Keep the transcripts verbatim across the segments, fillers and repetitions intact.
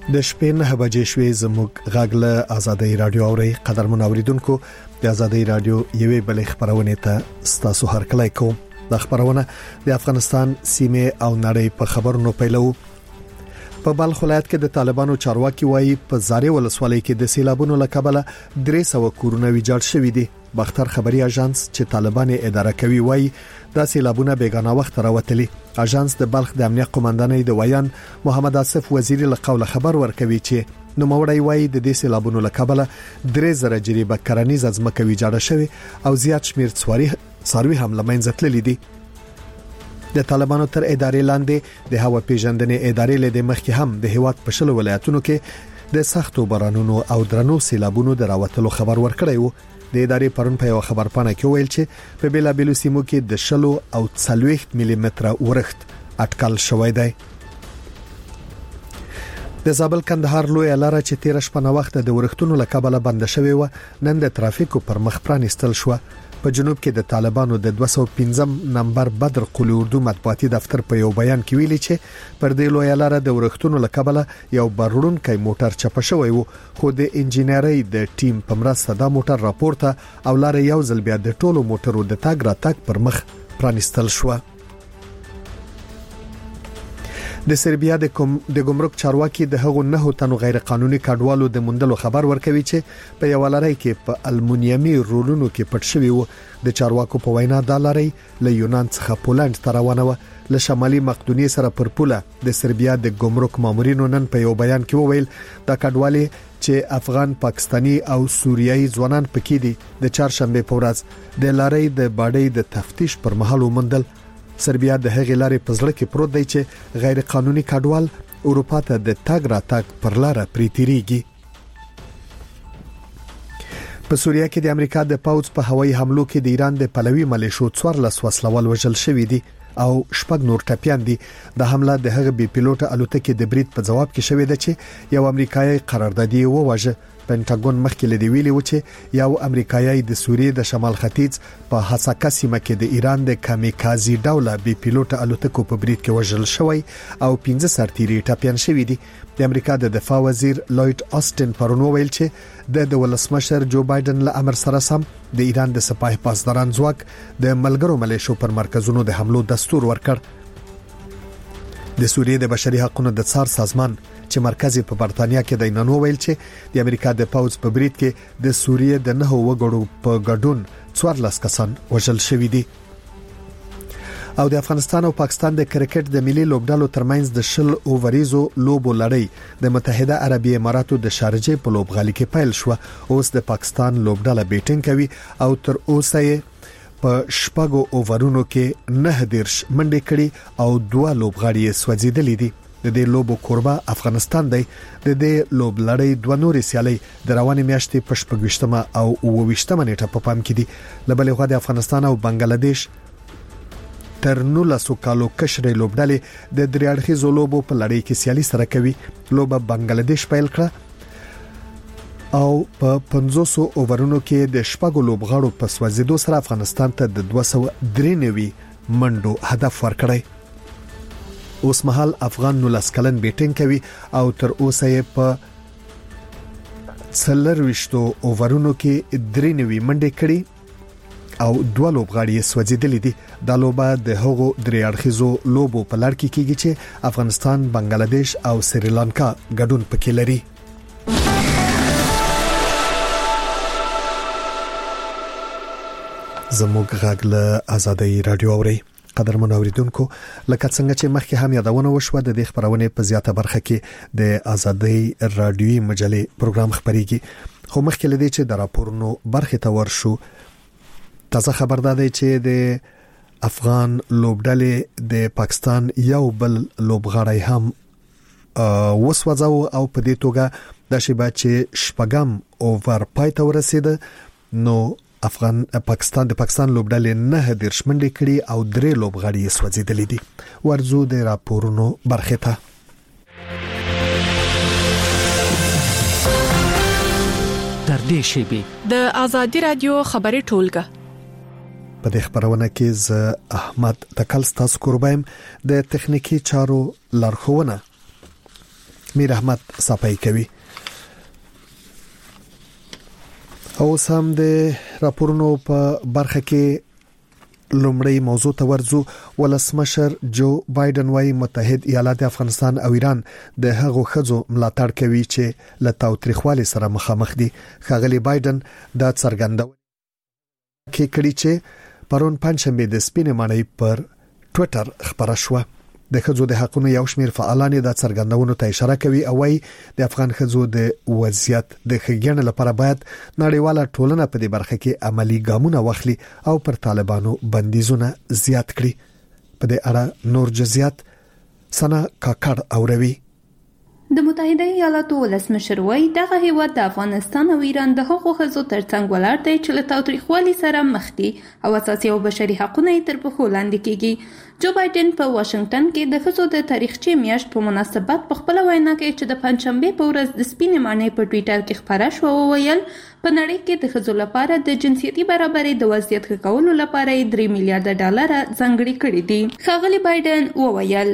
د شپې نه بجې شوې زموږ غاګله آزادۍ رادیو اوري قدرمن اوریدونکو د آزادۍ رادیو یوې بلې خبرونه ته ستاسو هرکلی کوم. د خبرونه د افغانستان سیمه او نړۍ په خبرونو پیلو. په بلخ ولایت کې د طالبانو چارواکي وایي په زاري ولسوالۍ کې د سیلابونو لکبله درې سوه کورونه ویجاړ شوي دي. بختر خبري اژانس چې طالبان اداره کوي وایي دا سیلابونه بیگانه وخت راوتلي. اژانس د بلخ د امنیت قومندانۍ د ویان محمد آصف وزیری له قوله خبر ورکوي چې نو موړی وایي د دې سیلابونو لکبله درې زره جریبه کرنیز ځمکه ویجاړه شوی او زیات شمیر څواري څاروي هم لمنځه تللي دي. د طالبانو تر ادارې لاندې د هوا پیژندنې ادارې له مخکې هم د هیواد په شلو ولایتونو کې د سختو بارانونو او درنو سیلابونو د راوتلو خبر ورکړی و. د ادارې پرون په یو خبر پاڼه کې ویل چې په بیلابیلو سیمو کې د شلو او څلوېښت ملي متره ورښت اټکل شوی دی. د زابل کندهار لوی لاره چې تیر شپه نه وخت د ورښتونو لکبله بند شوی و نن د ترافیکو پر مخ پرانستل شو. په جنوب کې د طالبانو د دوه سوه پنځم نمبر بدر قلی اردو مطبوعاتي دفتر په یو بیان کې ویلي چې پر دې لوی لاره د ورښتونو لکبله یو برړونکي موټر چپ شوی و خو د انجینرۍ د ټیم په مرسته دا موټر راپورته او لاره یو ځل بیا د ټولو موټرو د تاګ راتګ پر مخ پرانستل شو. د سربیا د کوم د ګمرک چارواکي د هغو نه تنو غیر قانوني کډوالو د مندلو خبر ورکوي چې په یو لړۍ کې په المونیمي رولونو کې پټ شوی و. د چارواکو په وینا دا لړۍ له یونان څخه پولند ته روانه و. له شمالي مقدونیې سره پر پوله د سربیا د ګمرک مامورینو نن په یو بیان کې وویل دا کډوالي چې افغان پاکستانی او سوریایي ځوانان پکې دي د چهارشنبه په ورځ د لړۍ د باډۍ د تفتیش پر مهال ومندل. سربیا د هغې لارې په زړه کې پروت دی چې غیر قانوني کډوال اروپا ته د تاګ راتګ پر لار پریتيږي. په سوریه کې د امریکا د پاوځ په هوایي حملو کې د ایران د پلوي ملیشو څوارلس وسلوال وژل شوی دي او شپږ نور ټپيان دي. د حمله د هغه بي پيلوټ الوتکې د برید په جواب کې شوې ده چې یو امریکایي قراردادي وواژه. پینټاګون مخکې لدی ویلي و چې یو امریکایي د سوریې د شمال ختیځ په حساکا سیمه کې د ایران د کامیکازي ډوله بي پيلوټ الوتکو په برید کې وژل شوی او پنځه سرتیري ټپيان شوی دي. د امریکا د دفاع وزیر لوید آستن پرونو ویل چې د ولسمشر جو بایدن له امر سره سم د ایران د سپاه پاسداران ځواک د ملګرو ملیشو پر مرکزونو د حملو دستور ورکړ. د سوریې د بشري حقوقو د څار سازمان چې مرکزی په برتانیا کې د نن ویل چې د امریکا د پاوځ په برید کې د سوریې د نه وګړو په ګډون څوارلس کسان وژل شوي دي. او د افغانستان او پاکستان د کرکټ د ملي لوبډالو ترمنځ د شل اووریزو لوبو لړۍ د متحده عربی اماراتو د شارجه په لوبغالي کې پیل شو. اوس د پاکستان لوبډاله بیټینګ کوي او تر اوسه په شپږو اوورونو کې نه دیرش منډې کړي او دوه لوبغاړي سوځیدلې دي. د دې لوبو کوربه افغانستان دی. د دې لوب لړۍ دوه نورې سیالۍ د روانې میاشتې په شپږویشتمه او اوویشتمه نیټه په پام کې دي. له بلې خوا د افغانستان او بنگلاديش تر نولسو کالو کشرې لوبډلې د درې اړخیزو لوبو په لړۍ کې سیالي سره کوي. لوبه بنگلاديش پیل کړه او په پنځوس اوورونو کې د شپږو لوبغاړو په سوځیدو سره افغانستان ته د دوه سوه درې نوي منډو هدف ورکړی. اوس مهال افغان نولس کلن بیټینګ کوي او تر اوسه یې په څلرويشتو اوورونو کې درې نوي منډې کړي او دوه لوبغاړي سوځیدلې دي. دا لوبه د هغو درې اړخیزو لوبو په لړ کې کیږي چې افغانستان، بنگلاديش او سریلانکا ګډون پکې لري. زموږ غاګله آزادۍ رادیو اوري قدرمن اوریدونکو، لکه څنګه چې مخکې هم یادونه وشوه د دې خبرونه په زیاته برخه کې د آزادۍ رادیوي مجلې پروګرام خبريږي. خو مخکې لدی چې د راپورونو برخه ته ورشو، تازه خبر ده چې د افغان لوبډلې د پاکستان یو بل لوبغاړی هم وسوځاو او په دې توګه د شیبه چې شپږم اوور پای ته ورسید. نو افغان پاکستان د پاکستان لوبډلې نه دیرش منډې کړي او درې لوبغاړي سوځیدلې دي. ورزو د راپورونو برخه ته تر دې شیبه د آزادۍ رادیو خبري ټولګه په دې خبرونه کې ز احمد تکل ستاسو قربایم د تخنیکی چارو لارښوونه میر احمد صفای کوي. او سم د راپورونو په برخه کې لومړی موضوع ته ورځو. ولسمشر جو بایدن وايي متحد ایالات افغانستان او ایران د هغو خځو ملاتړ کوي چې له تاوتریخوالي سره مخامخ دي. ښاغلي بایدن دا څرګندونه کې کړي چې پرون پنځشنبه د سپینې ماڼۍ پر ټوئیټر خبره شوه. د خځو د حقوقو یو شمېر فعالان د څرګندونو ته اشاره کوي او وايي د افغان خځو د وضعیت د ښېګڼې لپاره باید نړیواله ټولنه په دې برخه کې عملی ګامونه واخلي او پر طالبانو بندیزونه زیات کړي. په دې اړه نور جزئیات سنا کاکړ اوروي. د متحده ایالاتو ولسمشر وايي دغه هیواد د افغانستان او ایران د حقوقو خځو ترڅنګ ولاړ دی چې له تاوتریخوالي سره مخ دي او اساسي او بشري حقوقونه تر پښو لاندې کیږي. جو بایدن په واشنگټن کې د خځو د تاریخچې میاشت په مناسبت په خپل وینا کې چې د پنځشنبه په ورځ د سپینې ماڼۍ په ټوئیټر کې خبره شوه ویل په نړۍ کې د خځو لپاره د جنسيتي برابرۍ د وضعیت ښه کولو لپاره درې میلیارډ ډالر ځانګړي کړي دي. ښاغلي بایدن وویل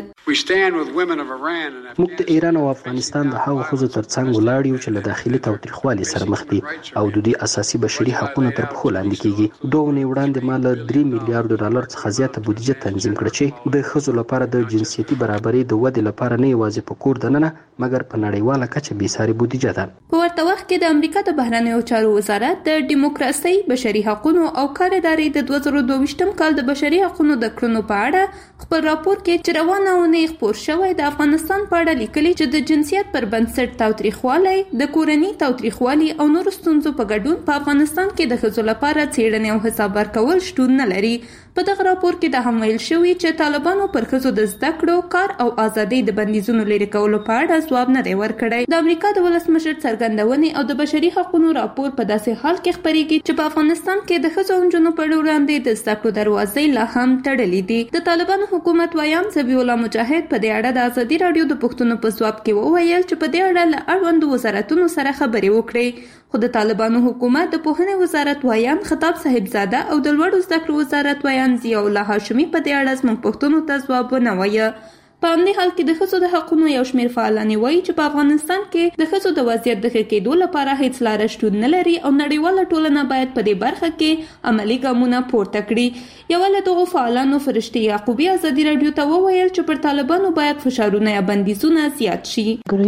موږ د ایران او افغانستان د هغو خځو ترڅنګ ولاړ یو چې له داخلي تاوتریخوالي سره مخ دي او د دوی اساسي بشري حقوقونه تر پښو لاندې کیږي. دوه ونې وړاندې ما له درې میلیارډ ډالر څخه زیاته بودیجه تنظیم کړه چې د خځو لپاره د جنسيتي برابرۍ د ودې لپاره نه یوازې په کور دننه مګر په نړیواله کچه بېساري بودیجه ده. په ورته وخت کې د امریکا د بهرنیو چارو وزارت د دیموکراسي، بشري حقوقو او کار ادارې د دوه زره دوه ویشتم کال د بشري حقوقو د کړنو په اړه خپل راپور کې چې روانه ونې خپور شوی د افغانستان په اړه لیکلي چې د جنسیت پر بنسټ تاوتریخوالی، د کورنۍ تاوتریخوالي او نور ستونزو په ګډون په افغانستان کې د ښځو لپاره څېړنې او حساب ورکول شتون نه لري. په دغه راپور کې د هم ویل شوی چې طالبانو پر ښځو د زده کړو، کار او ازادۍ د بندیزونو لرې کولو په اړه ځواب نه دی ورکړی. د امریکا د ولسمشر څرګندونې او د بشري حقوقو راپور په داسې حال کې خپرېږي چې په افغانستان کې د ښځو او نجونو پر وړاندې د زده کړو دروازې لا هم تړلې دي. د طالبانو حکومت وایم ذبیح الله مجاهد په دې اړه د ازادي راډیو د پښتنو په ځواب کې وویل چې په دې اړه له اړوندو وزارتونو سره خبرې وکړي. خو د طالبانو حکومت د پوهنې وزارت وایم خطاب صاحبزاده او د لوړو زده کړو وزارت وایم ضیاء الله هاشمي په دې اړه زموږ پښتنو ته ځواب ونه وایه. په همدې حال کې د ښځو د حقوقو یو شمېر فعالان وایي چې په افغانستان کې د ښځو د وضعیت د ښه کېدو لپاره هیڅ لاره شتون نه لري او نړیواله ټولنه باید په دې برخه کې عملی ګامونه پورته کړي. یو له دغو فعالانو فرشتي یعقوبي ازادي راډیو ته وویل چې پر طالبانو باید فشارونه یا بندیزونه زیات شي.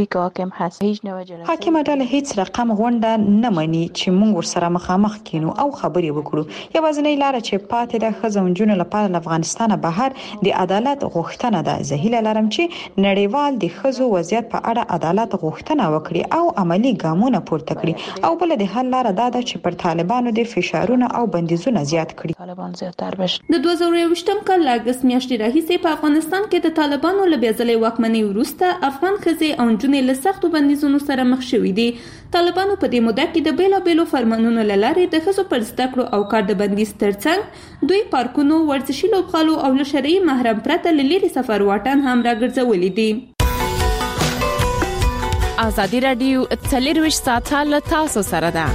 حاکمه ډله هیڅ رقم غونډه نه مني چې موږ ورسره مخامخ کینو او خبرې وکړو. یوازینۍ لاره چې پاتې ده ښځو او نجونو لپاره له افغانستانه بهر د عدالت غوښتنه ده. زه هیله لرم چې نړیوال د ښځو وضعیت په اړه عدالت غوښتنه وکړي او عملی ګامونه پورته کړي او بل د حل لاره دا ده چې پر طالبانو د فشارونه او بندیزونه زیات کړي. طالبان زیاتر بشي. د دوه زره یوویشتم کال له اګست میاشتې راهیسې په افغانستان کې د طالبانو له بیا ځلې واکمنۍ وروسته افغان ښځې او نجونې له سختو بندیزونو سره مخ شوي دي. طالبانو په دې موده کې د بیلابیلو فرمانونو له لارې د ښځو پر زده کړو او کار د بندیز ترڅنګ دوی پارکونو، ورزشي لوبغالو او له شرعي محرم پرته له لرې سفر واټن هم راګرځولي دي. ازادي راډیو څلرویشت ساعته له تاسو سره ده.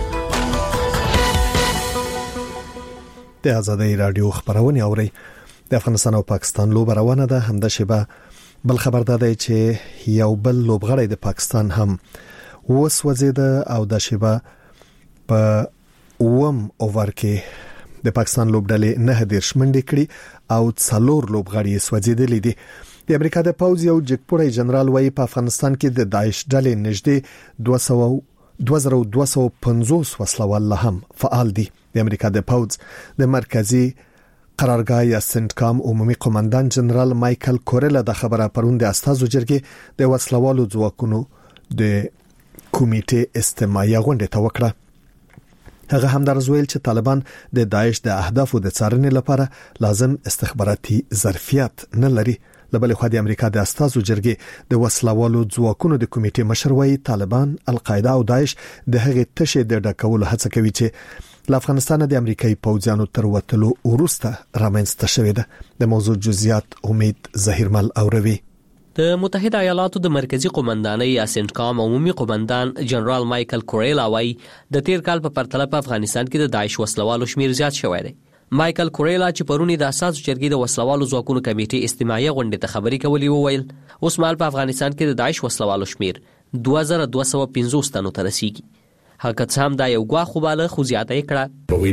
د ازادي راډیو خبرونه اوري. د افغانستان او پاکستان لوبه روانه ده. همدا شیبه بل خبر ده چې یو بل لوبغاړی د پاکستان هم وسوځیده او د شیبه په اوم اوور کې د پاکستان لوبډلې نه دیرش منډې کړې او څلور لوبغاړي سوځیدلې دي. د امریکا د پوځ یو جګپوړی جنرال وايي په افغانستان کې د داعش ډلې نږدې دوه زره دوه سوه پنځوس وسلوال هم فعال دي. د امریکا د پوځ د مرکزی قرارګاه یا سنټکام عمومي قومندان جنرال مایکل کورل د خبره پرون د استازو جرګې د وسلوالو ځواکونو د کمیټې استماعي غونډه ته وکړه. هغه هم درزویل چې طالبان د داعش د اهدافو د څارنې لپاره لازم استخباراتي ظرفیت نه لري. لبل خو د امریکا د استازو جرګې د وسلوالو ځواکونو د کمیټې مشر وايي طالبان، القاعده او داعش د هغې تشه د ډکولو هڅه کوي چې له افغانستان د امریکایي پوځیانو تر وتلو وروسته رامنځته شوې ده. د موضوع جزئیات امید ظهیرمل اوروي. د متحده ایالاتو د مرکزی قومندانۍ یا سنټکام عمومي قومندان جنرال مایکل کورل وايي د تیر کال په پرتله په افغانستان کې د داعش وسلوالو شمیر زیات شوی دی. مایکل کورل چې پرونی د اساسو جرګې د وسلوالو ځواکونو کمیټې استماعي غونډه ته خبري کوي وویل اوس مال په افغانستان کې د داعش وسلوالو شمیر دوه زره دوه سوه پنځوس تنو ته رسیږي. هغه څه هم دا یو ګواښ وباله خو زیاته یې کړه.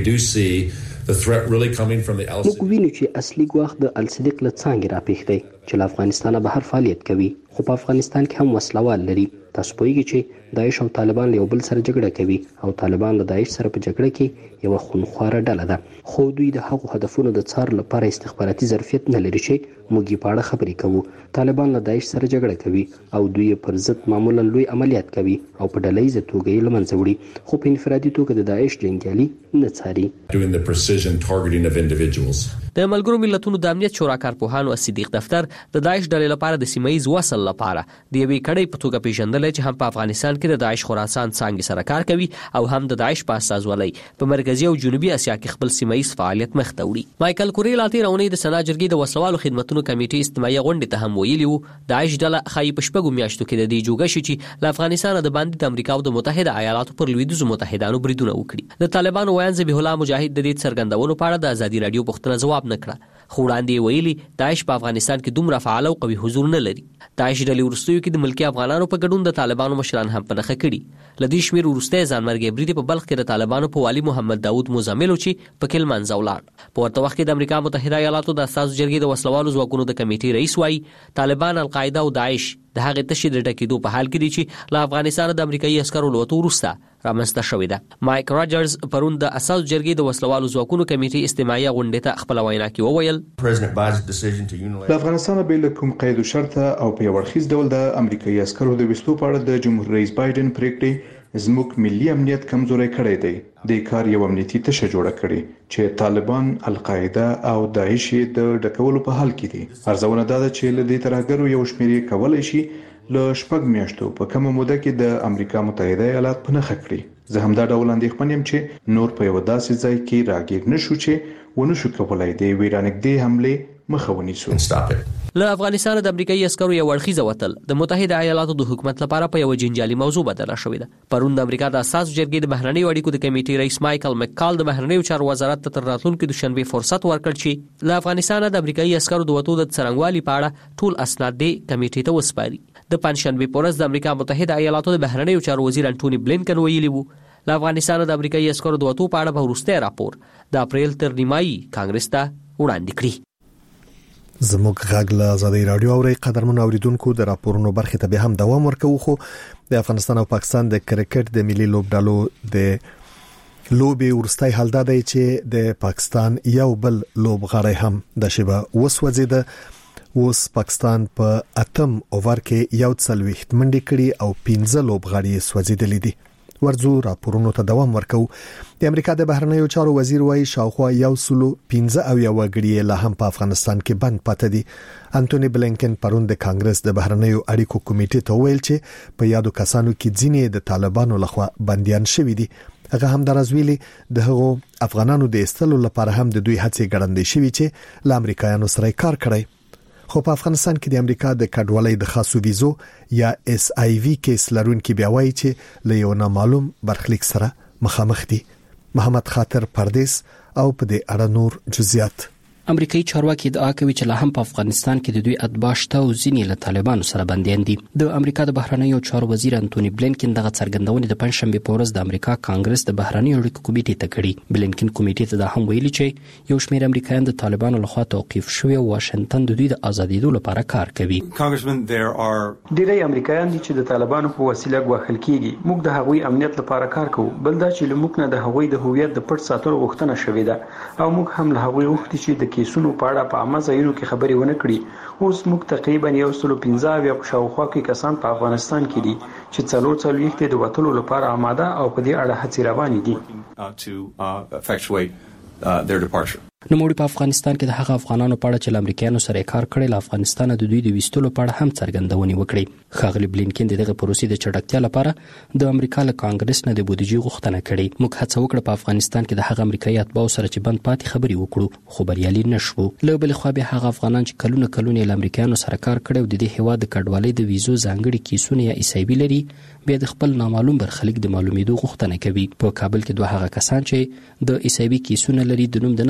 موږ وینو چې اصلي ګواښ د الصدیق له څانګې راپېښ دی چې له افغانستانه بهر فعالیت کوي خو په افغانستان کې هم وسلوال لري. تاسو پوهیږئ چې داعش او طالبان له یو بل سره جګړه کوي او طالبان له داعش سره په جګړه کې یو خونخواره ډله ده خو دوی د هغو هدفونو د څار لپاره استخباراتي ظرفیت نه لري چې موږ یې په اړه خبرې کوو. طالبان له داعش سره جګړه کوي او دوی پر ضد معمولا لوی عملیات کوي او په ډلهییزه توګه یې له منځه وړي خو په انفرادي توګه د داعش جنګیالي نه څاري. د ملګرو ملتونو د امنیت شورا کارپوهانو صدیق دفتر د داعش ډلې لپاره د سیمه ییز وصل لپاره د یوې کړۍ په توګه پیژندل چې هم په افغانستان کې د داعش خراسان څانګې سره کار کوي او هم د داعش په استازولۍ په مرکزی او جنوبي اسیا کې خپل سیمه ییز فعالیت مخ ته وړي. مایکل کوریلا تیر اونۍ د سنا جرګې د وسلوالو خدماتو کمیټې استماعي غونډې ته هم ویلي وو داعش ډله خای په شپږو میاشتو کې د دې جوګه شي چې له افغانستان د باندې د امریکا او د متحده ایالاتو پر لویدیځو متحدانو بریدونه وکړي. د طالبانو ویان ذبیح الله مجاهد د دې څرګندونو په اړه د ازادي رادیو پوښتنه ځواب نه کړه خو وړاندې ویلي داعش په افغانستان کې دومره فعال او قوي حضور نه لري. داعش ډلې وروستیو کې د ملکی افغانانو په ګډون د طالبانو مشران هم په نښه کړي. لدې شمیر وروستي ځانمرګي برید په بلخ کې د طالبانو په والي محمد داوود مزمل چې په کل منځ ولاړ. په ورته وخت کې د امریکا متحده ایالاتو د اساسو جرګې د وسلوالو ځواکونو د کمیټې رئیس وایي طالبان القاعده او داعش د هغې تشې د ټکېدو په حال کې دي چې له افغانستان د امریکایي عسکرو له وتو وروسته رامنځته شوې ده. مایک راجرز پرون د اساسو جرګې د وسلوالو ځواکونو کمیټې استماعي غونډې ته خپل وینا کې وویل د افغانستان به له کوم قید او شرط او په یو اړخیز ډول د امریکایي عسکرو د وستو په اړه د جمهور رئیس بایدن پریکړې زموږ ملي امنیت کمزوري کړی دی. د کار یو امنیتي تشه جوړه کړي چې طالبان القاعده او داعش د ډکولو په حال کې دي. ارزونه دا ده چې له دې ترهګرو یو شمېر کولای شي له شپږ میاشتو په کومه موده کې د امریکا متحده ایالات په نښه کړي. زه هم دا ډول اندېښمن یم چې نور په یو داسې ځای کې راګیر نشو چې ونشو کولای د ویرانګدې حمله مخه ونیسو. له افغانستان د امریکایي عسکرو یو اړخیزه وتل د متحده ایالاتو د حکومت لپاره په یو جنجالي موضوع بدله شوې ده. پرون د امریکا د اساسو جرګې د بهرنیو اړیکو د کمیټې رئیس مایکل مکال د بهرنیو چارو وزارت ته تر راتلونکي دوشنبه فرصت ورکړ چې له افغانستان د امریکایي عسکرو د وتو د څرنګوالي په اړه ټول اسناد د کمیټې ته وسپاري. د پنځشنبه په ورځ د امریکا متحده ایالاتو د بهرنیو چارو وزیر انټونی بلینکن ویلي وو له افغانستان د امریکایي عسکرو د وتو په اړه به وروستی راپور د اپریل تر نیمایي کانګرس ته وړاندې کړي. زموږ غږ له ازادي رادیو او قدرمن اوریدونکو د راپورونو برخه ته به هم دوام ورکوو خو د افغانستان او پاکستان د کرکټ د ملي لوبډالو د لوبي ورستای حال دا دی چې د پاکستان یو بل لوبغاړی هم د شبه وسوځید. اوس پاکستان په اتم اوور کې یو څلويخت منډي کړي او پنځه لوبغاړي سوځیدلې دي. ورځو راپورونو ته دوام ورکو. د امریکا د بهرنیو چارو وزیر وايي شاوخوا یو سلو پنځه او یو غړي له هم په افغانستان کې بند پاتې دي. انټونی بلینکن پرون د کانګرس د بهرنیو اړیکو کمیټې ته ویل چې په یادو کسانو کې ځینې د طالبانو لخوا بنديان شوي دي. هغه هم درازویلي د هغو افغانانو د استلو لپاره هم د دوی هڅې ګړندې شوي چې له امریکایانو سره کار کړي. خو په افغانستان کې د امریکا د کډوالۍ د خاصو ویزو یا اس آی وی کیس لرونکي بیا وایي چې له یو نامعلوم برخلیک سره مخامخ دي. محمد خاطر پردیس او په دې اړه نور جزئیات. امریکایي چارواکي ادعا کوي چې لا هم په افغانستان کې د دوی اتباع شته او ځینې له طالبانو سره بنديان دي. د امریکا د بهرنیو چارو وزیر انټونی بلینکن دغه څرګندونې د پنځشنبه په ورځ د امریکا کانګرس د بهرنیو اړیکو کمیټې ته کړې. بلینکن کمیټې ته دا هم ویلي چې یو شمېر امریکایان د طالبانو لخوا توقيف شوي او واشنگټن د دوی د ازادېدو لپاره کار کوي. ډېری امریکایان دي چې د طالبانو په وسیله غوښل کیږي. موږ د هغوی امنیت لپاره کار کوو. بل دا چې موږ نه د هغوی د هویت د پټ ساتلو غوښتنه شوې ده او موږ هم له هغوی غوښتي چې د کیسونو په اړه په عامه ځایونو کې خبرې ونه کړي. اوس موږ تقریبا یو سل پنځه اویا په شاوخوا کې کسان په افغانستان کې دي چې څلور څلوېښت د وټولو لپاره آماده او په دې اړه هڅې روانې دي. نوموړي په افغانستان کې د هغه افغانانو په اړه چې امریکایانو سره کار کړی له افغانستان د دوی د وستلو په اړه هم څرګندونې وکړي. ښاغلي بلینکن دغه پروسې د چټکتیا لپاره د امریکا له کانګرس نه د بودیجې غوښتنه کړې. موږ هڅه وکړه په افغانستان کې د هغه امریکایي اتباعو سره چې بند پاتې خبرې وکړو خو بریالي نشو. له بل خوا به هغه افغانان چې کلونه کلونه له امریکایانو سره کار کړي او د دې هیواد د کډوالۍ د ویزو ځانګړي کیسونه یا ایسایبي لري بیا د خپل نامعلوم برخلیک د معلومېدو غوښتنه کوي. په کابل کې دوه هغه کسان چې د ایسایبي کیسونه لري د نوم د نخبراوي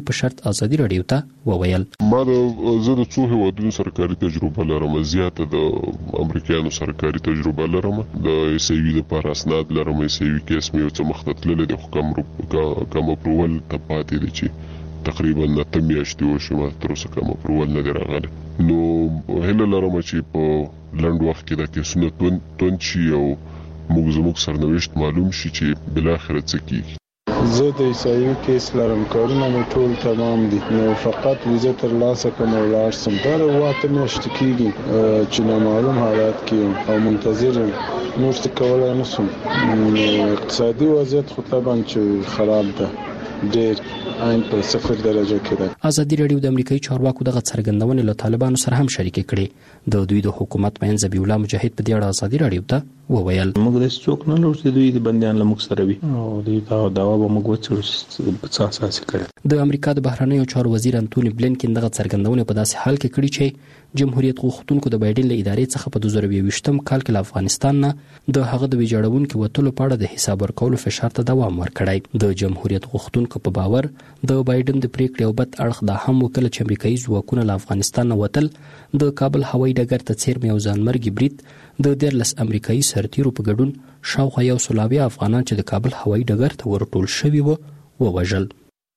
په شرط ازادي رادیو ته وویل. ما د زه د څو هیوادونو سرکاري تجربه لرم، زیاته د امریکایانو سرکاري تجربه لرم، د ایسوي د پر اسناد لرم، ایسوي کیس مې څه مختتلل د حکم کوم اپروول ته پاتې دي چې تقریبا نته میاشتې وشو تر اوسه کوم اپروول نه دی راغلی. نو هله لرم چې په لنډ وخت کې د کیسونو تون تون شي او موږ زموږ سرنوشت معلوم شي چې بل اخر څه کیږي. زه د ایسایو کیس لرم، کارونه مې ټول تمام دي، نو فقط ویزه تر لاسه کوم ولاړ سم. دا واته میاشتې کېږي چې نامعلوم حالات کې او منتظر نور څه کولای نه شم. اقتصادي وضعیت خو طبعا چې خراب ده، ډېر عین په صفر درجه کې ده. ازادي رادیو د امریکایي چارواکو دغه څرګندونې له طالبانو سره هم شریکې کړې. د دوی د حکومت مین ذبیح الله مجاهد په دې اړه ازادي رادیو ته وویل. موږ د څوک نه لور چې دوی د بنديان له موږ سره وي او دوی دا داوا به موږ وڅړو په اساس کړی. د امریکا د بهرنیو چارو وزیر انټونی بلینکن دغه څرګندونه په داسې حال کې کړې چې جمهوریت غوښتونکو د بایدن له ادارې څخه په دوه زره یوویشتم کال کې له افغانستان نه د هغه د ویجاړونکو وټلو په اړه د حساب ورکولو فشار ته دوام ورکړی. د جمهوریت غوښتونکو په باور د بایدن د پریکړې او بد اړخ دا هم وکړ چې امریکایي ځواکونه له افغانستان نه وتل د کابل هوایي ډګر ته څیرمه یو ځانمرګي برید د دیرلس امریکایي سرتیرو په ګډون شاوخوا یو سلاوي افغانان چې د کابل هوایي ډګر ته ورټول شوي وو ووژل.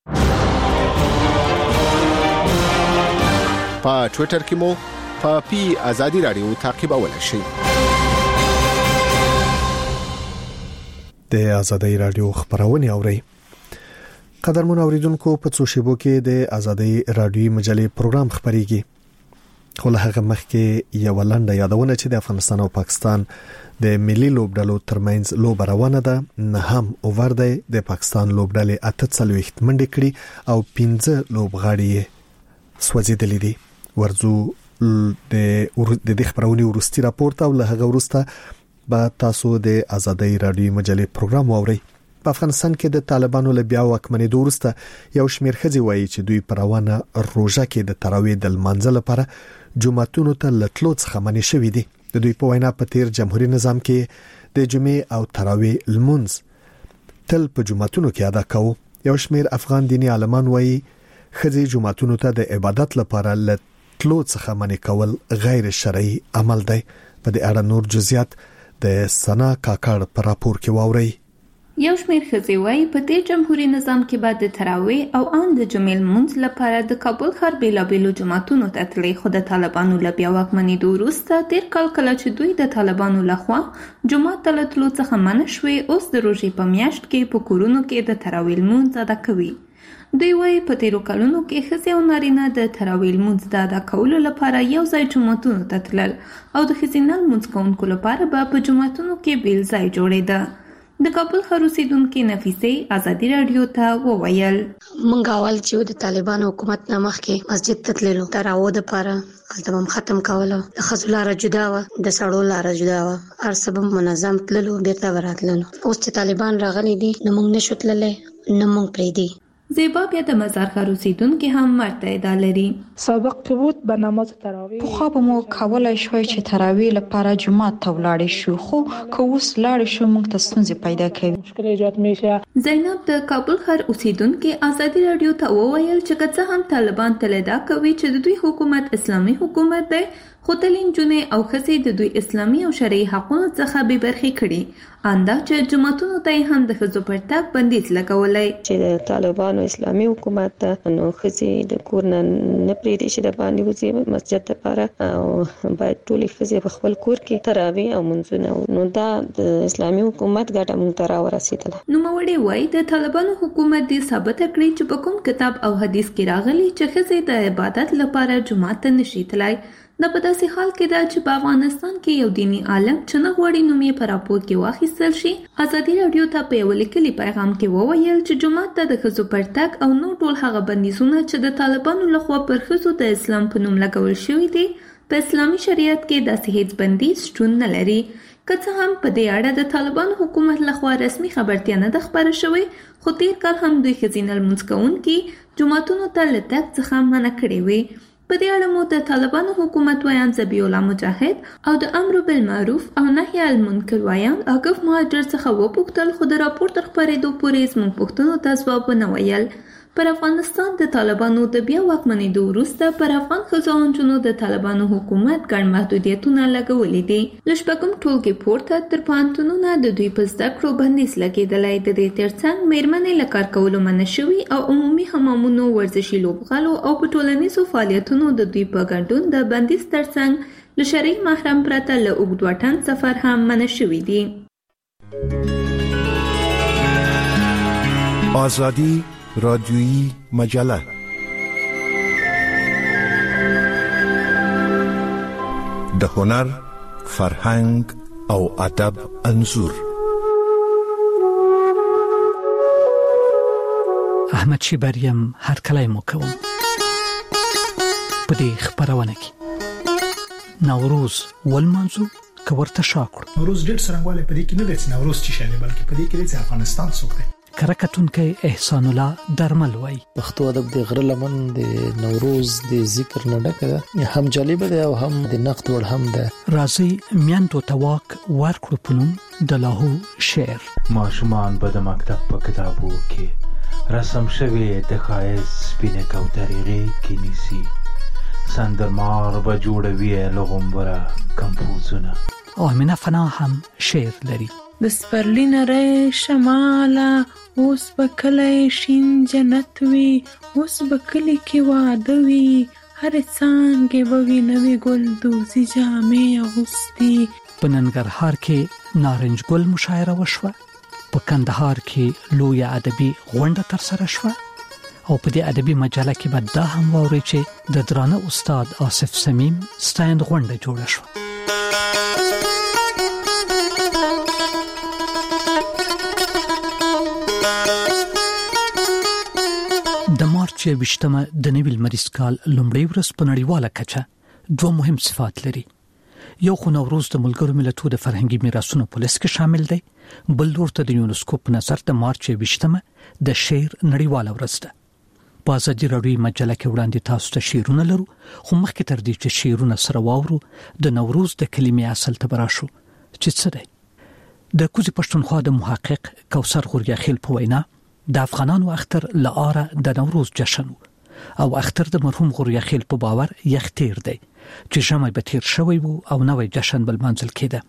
په ټوئیټر کې مو په پی ازادي رادیو تعقیبولای شئ. د ازادي رادیو خبرونه اورئ. قدرمن اوریدونکو په څو شیبو کې د ازادي رادیو مجلې پروګرام خبريږي. خو له هغه مخکې یو لنډه یادونه چې د افغانستان او پاکستان د ملي لوبډلو ترمنځ لوب روانه ده. نه هم اوور دی د پاکستان لوبډلې اته څلويخت منډې کړي او پنځه لوبغاړي سوځیدلې دي. ورځو د د خبرونې ورستي راپورټ او له هغه ورسته به تاسو د ازادي رادیو مجلې پروګرام واورئ. په افغانستان کې د طالبانو له بیا واکمنۍ وروسته یو شمېر ښځې وایي چې دوی په روانه روژه کې د تراویح د لمانځه لپاره جمعتونو ته لټلو څخه منع شوي دي. د دوی په وینا په تیر جمهوریت نظام کې د جمعې او تراویح لمونځ تل په جمعتونو کې ادا کوو. یو شمېر افغان دیني عالمان وایي ښځې جمعتونو ته د عبادت لپاره لټلو څخه منع کول غیر شرعي عمل دی. په دې اړه نور جزئیات د سنا کاکړ په راپور کې واورئ. یو شمېر ښځې وایي په دې جمهوریت نظام کې بعد د تراویح او ان د جمعې لمونځ لپاره د کابل ښار بیلابیلو جماعتونو ته تللی، خو د طالبانو له بیا واکمنېدو وروسته تیر کال کله چې دوی د طالبانو لخوا جومات ته له تلو څخه منع شوې، اوس د روژې په میاشت کې په کورونو کې د تراویح لمونځ ادا کوي. دوی وایي په تیرو کلونو کې ښځې او نارینه د تراویح لمونځ د ادا کولو لپاره یو ځای جوماتونو ته تلل او د ښځینه لمونځ کوونکو لپاره به په جوماتونو کې بیل ځای جوړېده. د کابل ښار اوسیدونکو نفیسه ازادي رادیو ته وویل مونږ اول چې د طالبانو حکومت نه مخکې مسجد ته تللو تراویح لپاره التمام ختم کولو، د ښځو لاره جدا و، د سړو لاره جدا و، هر سبب منظم تللو بیرته وراتللو. اوس چې طالبان راغلي دي نو مونږ نشو تللی، نه مونږ پرېږدي. زیبا بیا د مزار ښار اوسیدونکو هم مرته ادعا لري. سابق کې بود به نماز تراویح په خو به مو کولای شوي چې تراویح لپاره جمعه ته ولاړ شو، خو که اوس لاړ شو موږ ته ستونزې پیدا کوي. مشکل ایجاد میشه. زینب د کابل ښار اوسیدونکو ازادي رادیو ته وویل چې که څه هم طالبان تلدا کوي چې د دوی حکومت اسلامي حکومت دی، خو تعلیم جنې او ښځې د دوی اسلامي او شرعي حقوقو څخه بې برخې کړي. انده چې جماعتونو ته هم د ښځو پر تګ بندیز لګولای چې د طالبانو اسلامي حکومت ته نو ښځې د کور نه نه پریږدي چې د باندې وځي مسجد لپاره، او باید ټولې ښځې په خپل کور کې تراویح او منځونه، نو دا د اسلامي حکومت ګټه موږ ته راورسېدله. نوموړې وایي د طالبانو حکومت دې ثابته کړي چې په کوم کتاب او حدیث کې راغلي چې ښځې د عبادت لپاره جومات ته نشي تلای. دا په داسې حال کې ده چې په افغانستان کې یو دیني عالم چې نه غواړي نوم یې په راپور کې واخیستل شي، ازادي رادیو ته په یو لیکلي پیغام کې وویل چې جومات ته د ښځو پر تګ او نور ټول هغه بندیزونه چې د طالبانو لخوا پر ښځو د اسلام په نوم لګول شوي دي، په اسلامي شریعت کې داسې هیڅ بندیز شتون نه لري. که څه هم په دې اړه د طالبانو حکومت لخوا رسمي خبرتیا نه ده خپره شوې، خو تیر کال هم دوی ښځینه لمونځ کوونکي جوماتونو ته له تګ څخه منع کړې وې. په دې اړه مو د طالبانو حکومت ویان ذبیح الله مجاهد او د امر بالمعروف او نهي عن المنکر ویان اګف مهاجر څخه وپوښتل، خو د راپور تر خپرېدو پورې زموږ پوښتنو ته ځواب ونه ویل. پر افغانستان د طالبانو د بیا واکمنېدو وروسته پر افغان ښځو او نجونو د طالبانو حکومت ګڼ محدودیتونه لګولي دي. له شپږم ټولګې پورته تر پوهنتونونه د دوی په زده کړو بندیز لګېدلی. د دې ترڅنګ میرمنې له کار کولو منع شوي او عمومي حمامونو، ورزشي لوبغالو او په ټولنیزو فعالیتونو د دوی په ګډون د بندیز ترڅنګ له شرعي محرم پرته له اوږد واټن سفر هم منع شوي دي. آزادی رادیویی مجله د هنر، فرهنګ او ادب انځور. احمد شیبریم هر کله مو کوم په دې خبرونه کې نوروز ولمنځو کورته شاکړ. نوروز ډېر څرنګواله په دې کې نه دی چې نوروز چی شي، بلکې په دې کې چې افغانستان څوک دی. کرکټونکې احسان الله درمل وای پښتو ادب د غره لمن د نوروز د ذکر نه ډکه ده، هم جالب ده او هم د نقد وړ هم ده. راځي میانتو تواک ورکړو پنوم د لاهو شعر. ماشومان به د مکتب په کتابو کې رسم شوی د خایز سپینه کوترېږي کې نیسی، سندرمار به جوړوي لغمبره کمپوزونه. آمینه فنا هم شعر لري. د سپرلی نری شماله اوس بکلی شین جنت وی، اوس بکلی کې واده وی، هر څانګې به وي نوی ګل دوزي جامې اغوستي. په ننګرهار کې نارنج ګل مشاعره وشوه، په کندهار کې لوی ادبي غونډه ترسره شوه او په دې ادبي مجله کې به دا هم واورئ چې د درانه استاد آصف صمیم ستایند غونډه جوړه شوه. د مارچ ویشتمه د نوي لمریز کال لومړی ورځ په نړیواله کچه دوه مهم صفات لري. یو خو نوروز د ملګرو ملتونو د فرهنګي میراثونو په لیست کې شامل دی، بل ورته د یونسکو په نظر د مارچ ویشتمه د شعر نړیواله ورځ ده. په ازادي راډیو مجله کې وړاندې تاسو ته شعرونه لرو، خو مخکې تر دې چې شعرونه سره واورو د نوروز د کلمې اصل ته براشو چې څه دی. د کوزي پښتونخوا د محقق کوثر غورياخیل په وینا د افغانانو اختر لاره د نوروز جشن او اختر د مرحوم غورياخیل په باور یختیر دی چې ژمي به تیر شوی وو او نوې جشن بل منځل کېده.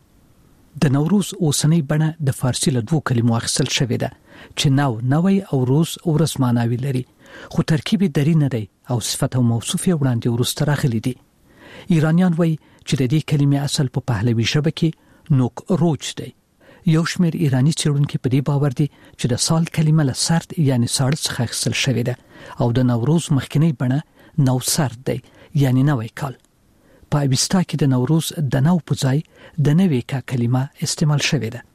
د نوروز اوسنۍ بڼه د فارسی له دوه کلمو اخیستل شوې ده چې نو نوې او روز ورځ معناوي لري، خو ترکیب درې نه دی او صفت او موصوف یې وړاندې ورسته راغلي دي. ایرانیان وایي چې د دې کلمې اصل په پهلوي ژبه کې نوک روج دی. یو شمېر ایرانی څېړونکي په دې باور دي چې د سال کلمه له سرد یعنی ساړه څخه اخیستل شوې ده او د نوروز مخکنی بڼه نو سرد دی یعنی نوی کال. په اوستا کې د نوروز د نو په ځای د نوې کا کلمه استعمال شوې ده.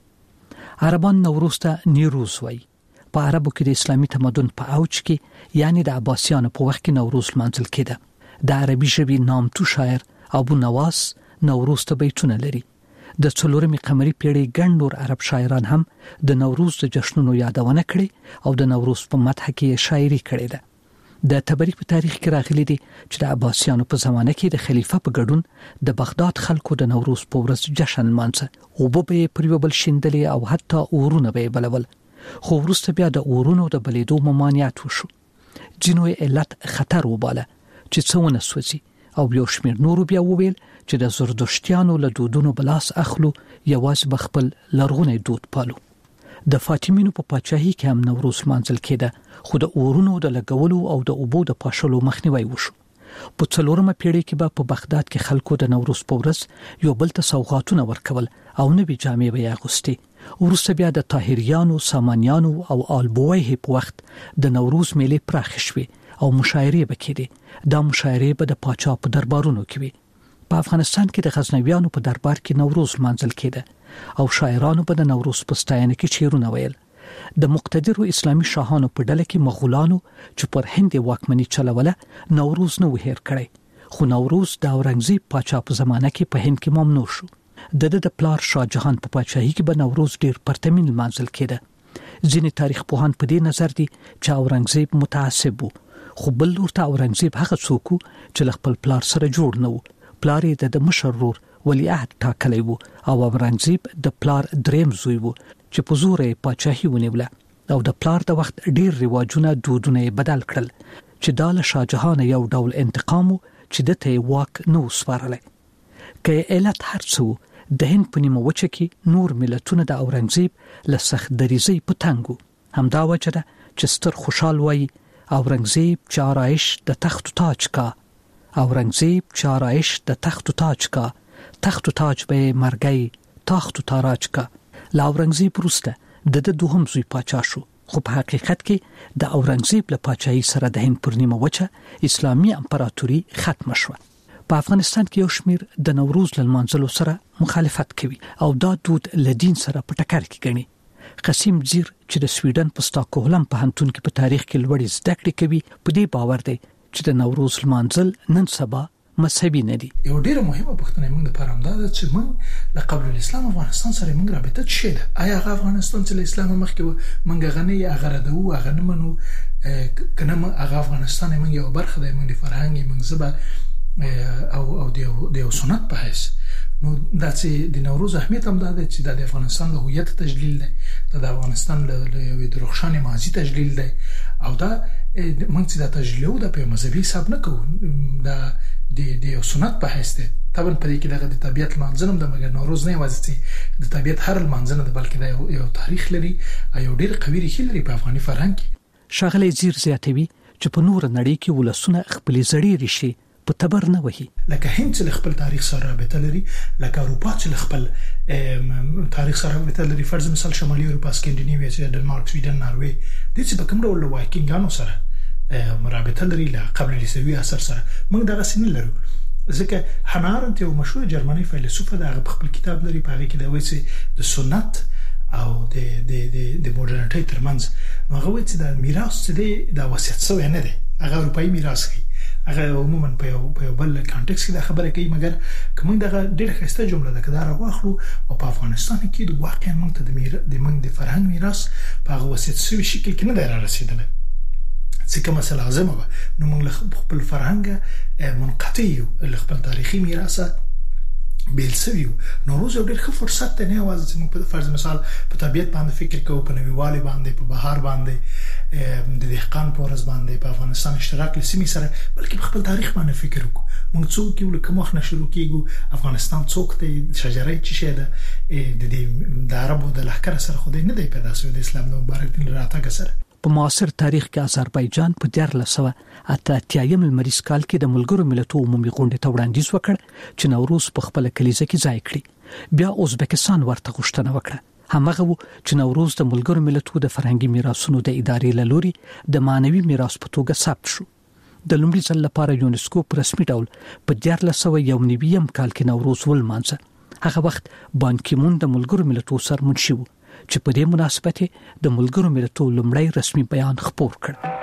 عربان نوروز ته نیروز وایي. په عربو کې د اسلامي تمدن په اوج کې یعنی د عباسیانو په وخت کې نوروز لمانځل کېده. د عربي ژبې نامتو شاعر ابو نواس نوروز ته بیتونه لري. د څلورمې قمري پیړۍ ګڼ نور عرب شاعران هم د نوروز د جشنونو یادونه کړي او د نوروز په مدح کې شاعري کړې ده. د تبریک په تاریخ کې راغلي دي چې د عباسیانو په زمانه کې د خلیفہ په ګډون د بغداد خلکو د نوروز په ورځ جشن لمانځه او به پر یو بل شیندلې او حتی اورونه به بلول، خو وروسته بیا د اورونو د بلیدو ممانعت وشو. ځینو علت خطر وباله چې څونه سوځي او یو شمېر نورو بیا وویل چې د زردشتیانو له دودونو بلاس اخلو یوازې بخپل لرغونی دود پالو. د فاطمینو په پاچاهي کې هم نوروز لمانځل کېده، خو د اورونو د لګولو او د اوبو د پاشلو مخنیوي وشو. په څلورمه پیړۍ کې به په بغداد کې خلکو د نوروز په ورځ یو بل ته سوغاتونه ورکول او نوې جامې به اغوستي. وروسته بیا د طاهریانو، سامانیانو او آلبویه په وخت د نوروز میلې پراخې شوې او مشاعرې به کېدې. دا مشاعرې به د پاچا په دربارونو کې وي. په افغانستان کې د غزنویانو په دربار کې نوروز لمانځل کېده او شاعرانو به د نوروز په ستاینه کې شعرونه ویل. د مقتدرو اسلامي شاهانو په ډله کې مغولانو چې پر هند واکمني چلوله نوروز نو هېر کړی، خو نوروز د اورنګزیب پاچا په زمانه کې په هند کې ممنوع شو. د د پلار شاه جهان په پاچاهي کې به نوروز ډیر پرتمین لمانځل کېده. ځینې تاریخ پوهان په دې نظر دي چې اورنګزیب متعصب وو، خو بل ورته اورنګزیب هغه څوک چې له خپل پلار سره جوړ نه وو. پلار یې د مشر ورور ولیعهد ټاکلی وو او اورنګزیب د پلار دریم زوی وو چې په زور یې پاچاهي ونیوله. او د پلار د وخت ډیر رواجونه دودونه بدل کړل چې د شاهجهان یو ډول انتقام چې د ته واک نو سپارل کې علت هرڅو د هند په نیمه وچه کې نور ملتونه د اورنګزیب له سخت دریزي په تنګو همدا وجه ده چې ستر خوشحال وای اورنګزیب چې آرایش د تخت و تاج کا اورنګزیب چې آرایش د تخت و تاج کا تخت و تاج به مرګي تخت و تاراج کا لا اورنګزیب روسته د دوهم زوی پاچا شو خو په حقیقت کې د اورنګزیب له پاچاهي سره د هند پر نیمه وچه اسلامي امپراتوري ختم شوه. په افغانستان کې یو شمیر د نوروز لمانځلو سره مخالفت کوي او دا دود لدین سره په ټکر کې ګڼي. قسیم زیر چې د سویډن په ستاکهولم په هنتون کې په تاریخ کې لوړې زده کړې کوي په دې باور دی چې د نوروز لمانځل نن سبا مذهبي نه دي. یو ډیره مهمه پوښتنه موږ لپاره هم ده چې موږ له قبل الاسلام افغانستان سره موږ رابطه څه ده؟ آیا افغانستان چې له اسلام مخکې موږ غني هغه ردو هغه نه منو کنه هغه افغانستان موږ یو برخه ده موږ د فرهنګ موږ زبا او او د یو سنت په حیث نو دا چې د نوروز اهمیت هم ده چې د افغانستان له هویت تجلیل ده د افغانستان له یو د روښانه ماضي تجلیل ده او دا موږ چې د تجلیل د په مذهبي حساب نه کوو دا د د یو سنت په حیث ده طبعا په دې کې دغه د طبيعت منځنم د مګر نوروز نه وځي د طبيعت هر منځنه د بلکې د یو تاریخ لري یو ډیر قوي ریښې لري په افغاني فرهنګ. شاغلی زیر زیاتوي چې په نور نړۍ کې ولسونه خپل زړې ریښې په تبر نه وهي لکه هند چې خپل تاریخ سره رابطه لري لکه اروپا چې خپل تاریخ سره رابطه لري فرض مثال شمالي اروپا سکندینیویا چې دنمارک سویډن ناروې د څه په کوم ډول وایکینګانو سره مرابطه لري لا قبل عیسوي عصر سره موږ دغه سن لرو ځکه هانارنت یو مشهور جرمني فیلسوف ده هغه خپل کتاب لري په هغه کې دا وایي چې د سنت او د د د د مدرنټي ترمنځ نو هغه وایي چې د میراث چې د وصیت سوی نه ده هغه اروپאי میراث دی هغه عموما په یو په یو بل کانټکست کې دا خبره کوي مګر کوم دغه ډېر ښایسته جمله ده کدا راغلو او په افغانستان کې د واقعا موږ ته د میر د موږ د فرهنګ میراث په هغه وسیت سوي شکل کې نه دی را رسیدلی څه مسله لازمه ده نو موږ خپل فرهنګ منقطع یو خپل تاریخي میراث بیل سویو نوروز یو ډېر ښه فرصت دی نه یوازې چې موږ په فرض مثال په طبیعت باندې فکر کوو په نویوالي باندې په بهار باندې د دهقان په ورځ باندې په افغانستان اشتراک لسیمې سره بلکې په خپل تاریخ باندې فکر وکړو موږ څوک یو لکه مخ نه شروع کیږو افغانستان څوک دی شجرې چې شه ده د دې د عربو د لهکر سره خو نه دی پیدا شوی د اسلام د مبارک دین راتګ سره په معاصر تاریخ کې آذربایجان په دیارلس سوه اته اتیایم لمریز کال کې د ملګرو ملتونو عمومي غونډې ته وړاندیز وکړ چې نوروز په خپل کلیزه کې ځای کړي بیا ازبکستان ورته غوښتنه وکړه همغه و چې نوروز د ملګرو ملتونو د فرهنګي میراثونو د ادارې لوري د مانوي میراث په توګه ثبت شو د لومړي ځل لپاره یونسکو په رسمي ډول په دیارلس سوه یو نوي کال کې نوروز ولمانځه هغه وخت بان کی مون د ملګرو ملتونو سرمنشي و چې په دې مناسبت د ملګرو ملتونو لومړی رسمي بیان خپور کړ.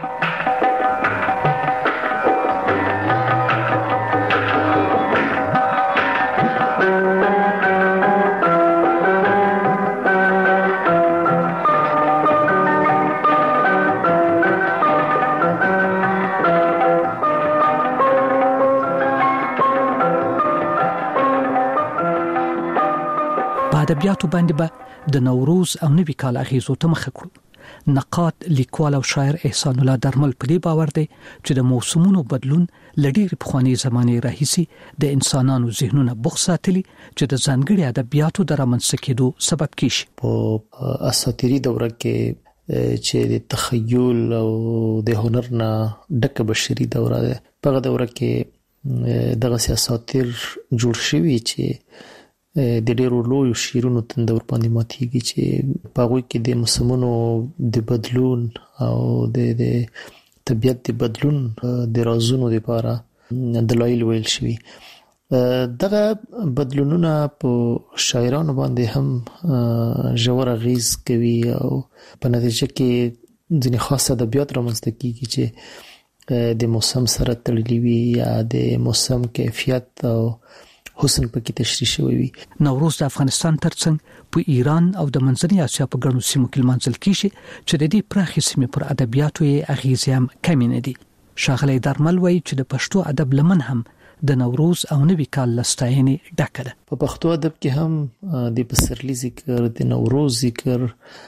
ادبیاتو باندې به د نوروز او نوي کال اغیزو ته مخ کړو نقاد لیکوال او شاعر احسان الله درمل په دې باور دی چې د موسمونو بدلون لډیر پخوانی زمانه راهیسي د انسانانو ذهنونه بوخ ساتلي چې د ځانګړي ادبیاتو د رامنځته کېدو سبب کیږي. په اساطیري دوره کې چې د تخیل او د هنر نه ډک بشري دوره ده په دوره کې دغه اساطیر جوړ شوي چې د ډېرو لویو شیرونو تندور باندې ماتېږي چې په هغوی کې د موسمونو د بدلون او د د طبیعت د بدلون د رازونو لپاره دلایل ویل شوي. دغه بدلونونه په شاعرانو باندې هم ژور اغیز کوي او په نتیجه کې ځینې خاص ادبیات رامنځته کیږي چې د موسم سره تړلي وي یا د موسم کیفیت او حسن پکې تشریح شوی وي. نوروز د افغانستان ترڅنګ په ایران او د منځنۍ اسیا په ګڼو سیمو کې لمانځل کیږي چې د دې پراخې سیمې پر ادبیاتو یې اغیزې هم کمې نه دي. شاغلی درمل وایي چې د پښتو ادب لمن هم د نوروز او نوي کال لستاینې ډکه ده. په پښتو ادب کې هم د پسرلي ذکر د نوروز ذکر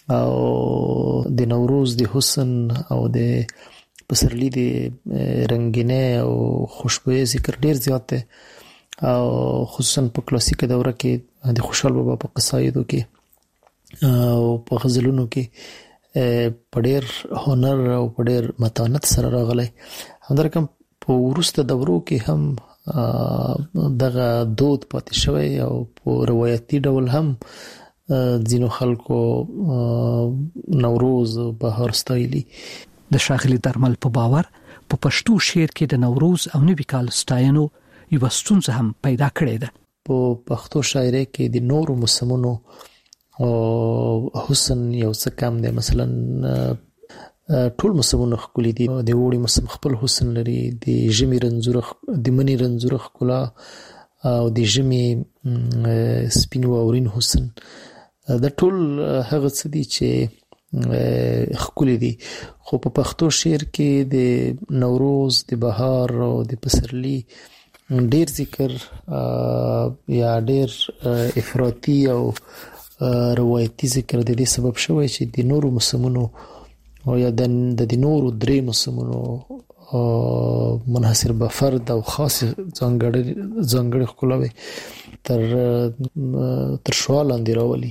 او د نوروز د حسن او د پسرلی د رنگینه او خوشبوئی ذکر ډیر زیات دی او خصوصا په کلاسیکه دوره کې د خوشحال بابا په قصایدو کې او په غزلونو کې په ډیر هنر او په ډیر متانت سره راغلی. همدارنګه په وروسته دورو کې هم دغه دود پاتې شوی او په روایتي ډول هم ځینو خلکو نوروز او بهار ستایلی. د شاغلي درمل په باور په پښتو شعر کې د نوروز او نوي کال ستاینو یو ستونزه هم پیدا کړې ده. په پښتو شاعري کې د نورو موسمونو او حسن یو څه کم دی. مثلا ټول موسمونه ښکلي دي. د اوړي موسم خپل حسن لري، د ژمي رنځور د مني رنځور ښکلا او د ژمي سپین واورین حسن د ټول هغه څه دي چې ښکلي دي. خو په پښتو شعر کې د نوروز، د بهار او د پسرلی ډیر ذکر یا ډیر افراطي او روایتي ذکر د دې سبب شوی چې د نورو موسمونو او یا د د نورو درې موسمونو منحصر به فرد او خاص ځانګړي ځانګړي ښکلاوي تر تر شوا لاندې راولي.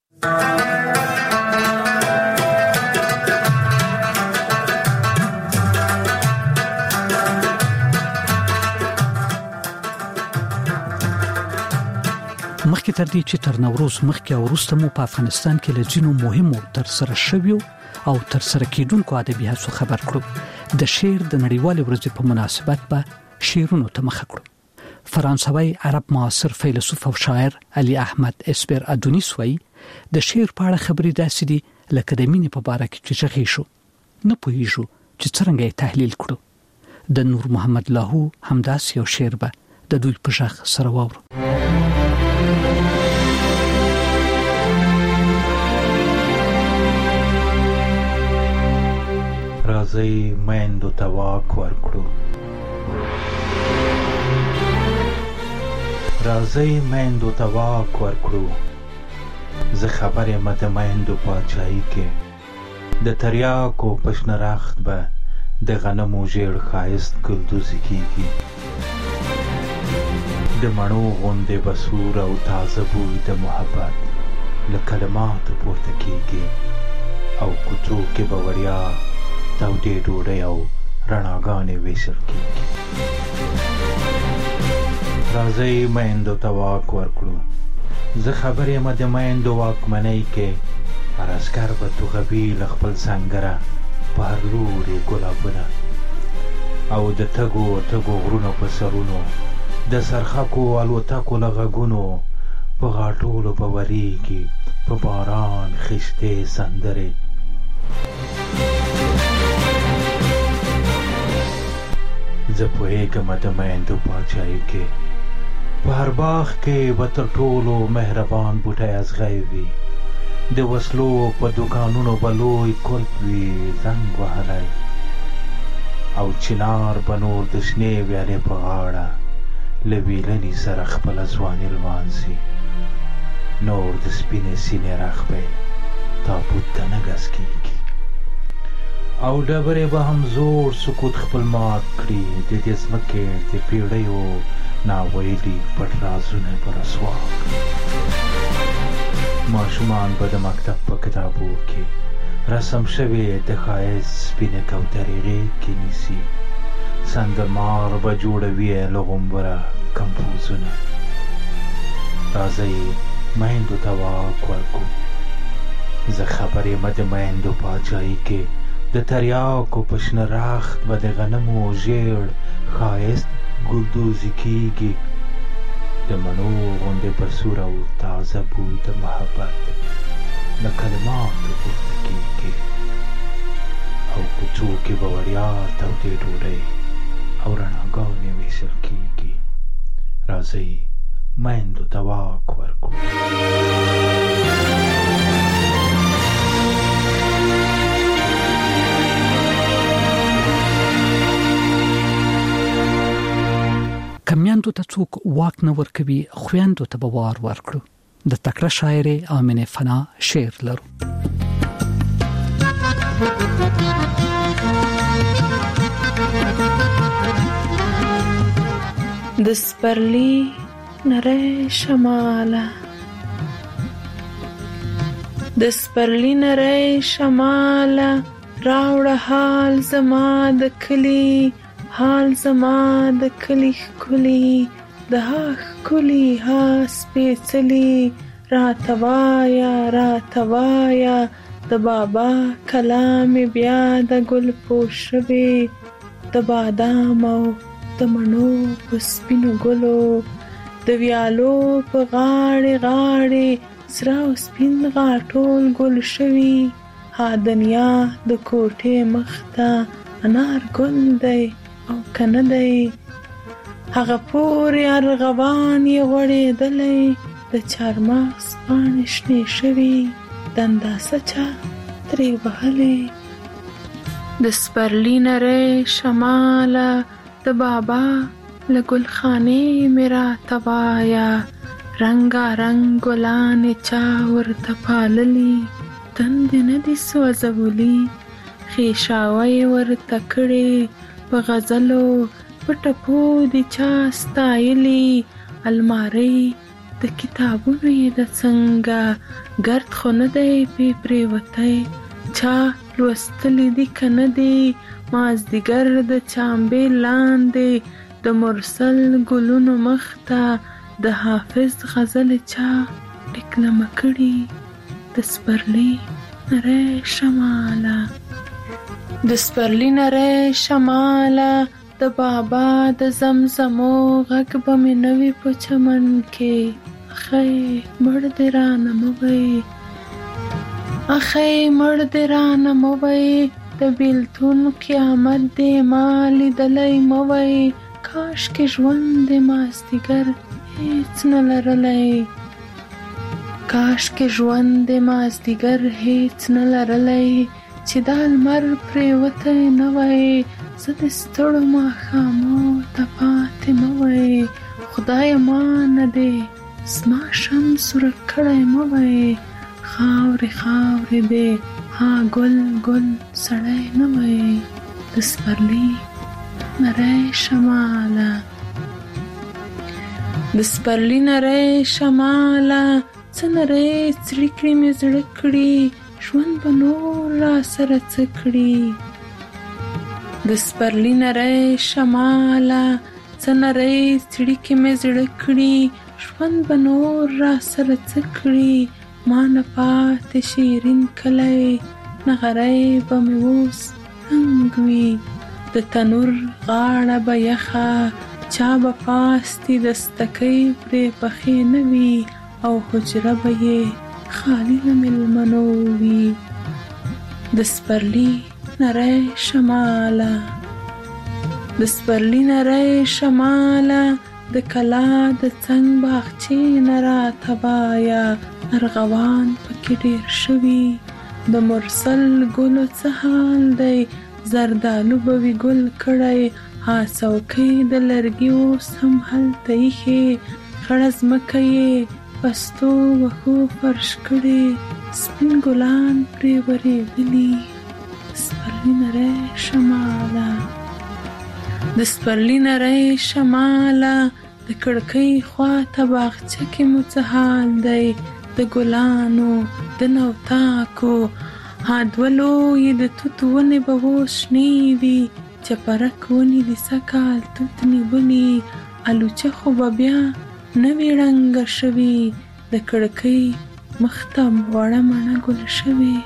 مخکې تر دې چې تر نوروز مخکې او وروسته مو په افغانستان کې له ځینو مهمو تر سره شویو او تر سره کېدونکو ادبي هڅو خبر کړو. د شعر د نړیوالې ورځې په مناسبت به شعرونو ته مخه کړو. فرانسوي عرب معاصر فیلسوف او شاعر علي احمد اسپر ادونیس وایي د شعر په اړه خبرې داسې دي لکه د مینې په باره کې چې ژغې شو، نه پوهیږو چې څرنګه یې تحلیل کړو. د نور محمد لاهو همداسې یو شعر به د دوی په ژغ سره واورو. راځئ میندو ته واک ورکړو، راځئ میندو ته واک ورکړو. زه خبر یم د میندو پاچاهي کې، د تریاکو په شنه رخت به د غنمو ژیړ ښایست ګلدوزي کېږي. د مڼو غوندې به سور او تازه بوی د محبت له کلماتو پورته کېږي او کوڅو کې به وړیا تودې ډوډۍ او رڼاګانې ویشل کېږي. راځئ میندو ته واک ورکړو. زه خبر یم د میندو واکمنۍ کې، هر عسکر به توغوي له خپل سنګره په هر لوري ګلابونه او د تګو تګو غرونو په سرونو د سرخکو الوتکو له غږونو په غاټولو به ورېږي په باران خیشتې سندرې. زه پوهېږم د میندو پاچاهي کې، په هر باغ کې به تر ټولو مهربان بوټی ازغی وي، د وسلو په دوکانونو به لوی کلب وي زنګ وهلی، او چنار به نور د شنې ویالې په غاړه له ویلنې سره خپله ځواني لمانځي، نور د سپینې سینې رخ به تابوت ته نه ګز کېږي، او ډبرې به هم زوړ سکوت خپل مات کړي، د دې ځمکې د پیړیو ناویلي پټ رازونه به رسوا کړي. ماشومان به د مکتب په کتابو کې رسم شوې د ښایست سپینې کوترې غېږ کې نیسي، سندرمار به جوړوي له غومبره کمپوزونه. راځئ میندو ته واک ورکړو. زه خبر یم د میندو پاچاهي کې، د تریاکو په شنه رخت به د غنمو ژیړ ښایست ګلدوزي کېږي، د مڼو غوندې به سور او تازه بوی د محبت له کلماتو پورته کېږي، او کوڅو کې به وړیا تودې ډوډۍ او رڼاګانې ویشل کېږي. راځئ میندو ته واک ورکړو. که میندو ته څوک واک نه ورکوي، خویندو ته به وار ورکړو. د تکړه شاعر آمنه فنا شعر لرو. د سپرلی نری شماله د سپرلی نری شماله راوړه حال زما د کلی حال زما د کلی ښکلي د ها ښکلي ها سپېڅلي راته وایه راته وایه د بابا کلام بیا د ګل پوش شوې د بادام او د مڼو په سپینو ګلو د ویالو په غاړې غاړې سره او سپین غاټول ګل شوي ها دنیا د کوټې مخ ته انار ګل دی او کنه دی هغه پورې ارغوان یې غوړېدلی د چارمغز پاڼې شنې شوي د انداسه چا ترې وهلې د سپرلي نری شماله د بابا له ګلخانې مې راته وایه رنګا رنګ ګلانې چا ورته پاللي تندې نه دي سوځولي ښېشاوه یې ورته کړې په غزلو په ټپو دي چا ستایلي المارۍ د کتابونو یې د څنګه ګرد خو نه دی پې پرېوتی چا لوستلی دي که نه دي مازدیګر د چامبې لاندې د مرسل ګلونو مخ ته د حافظ غزل چا ډکلمه کړي د سپرلي نری شماله د سپرلي نری شماله د بابا د زمزمو غږ به مې نه وي په چمن کې اخی مړ دې رانه مه وایي اخی مړ دې رانه مه وایي د بیلتون قیامت دې ما لیدلی مه وایي کاشکې ژوند دې مازدیګر هیڅ نه لرلی کاشکې ژوند دې مازدیګر هیڅ نه لرلی چې دا لمر پرېوتی نه وای زه د ستړو ماښامو ته پاتې مه وایي خدایه ما نه دې زما شمس ورک کړی مه وایي خاورې خاورې دې ها ګل ګل سړی نه وایي د سپرلي نری شماله د سپرلي نری شماله څه نری څړیکړې مې زړه کړي ژوند به نور را سره څه کړي د سپرلي نری شماله څه نری څړیکې مې زړه کړي ژوند به نور را سره څه کړي ما نه پاتې شیرین کلی نغری به مې اوس تنګ وي د تنور غاړه به یخه چا به پاستي دستکۍ پرې پخې نه وي او حجره به یې خالي له مېلمنو وي د سپرلي نری شماله د سپرلي نری شماله د کلا د څنګ باغچې نه راته وایه ارغوان پکې ډېر شوي د مرسل ګلو څه حال دی زردالو به وي ګل کړی ها څوکۍ د لرګي اوس هم هلته ایښې خړه ځمکه یې پستو وښو فرش کړې سپین ګلان پرې ورېدلي د سپرلي نری شماله د سپرلي نری شماله د کړکۍ خواته باغچه کې مو څه حال دی د ګلانو د نوتاکو ها دوه لویې د توت ونې به اوس شنې وي چپرک ونې د سږکال توت نیولي الوچه خو به بیا نه وي ړنګه شوي د کړکۍ مخ ته وړه مڼه ګل شوې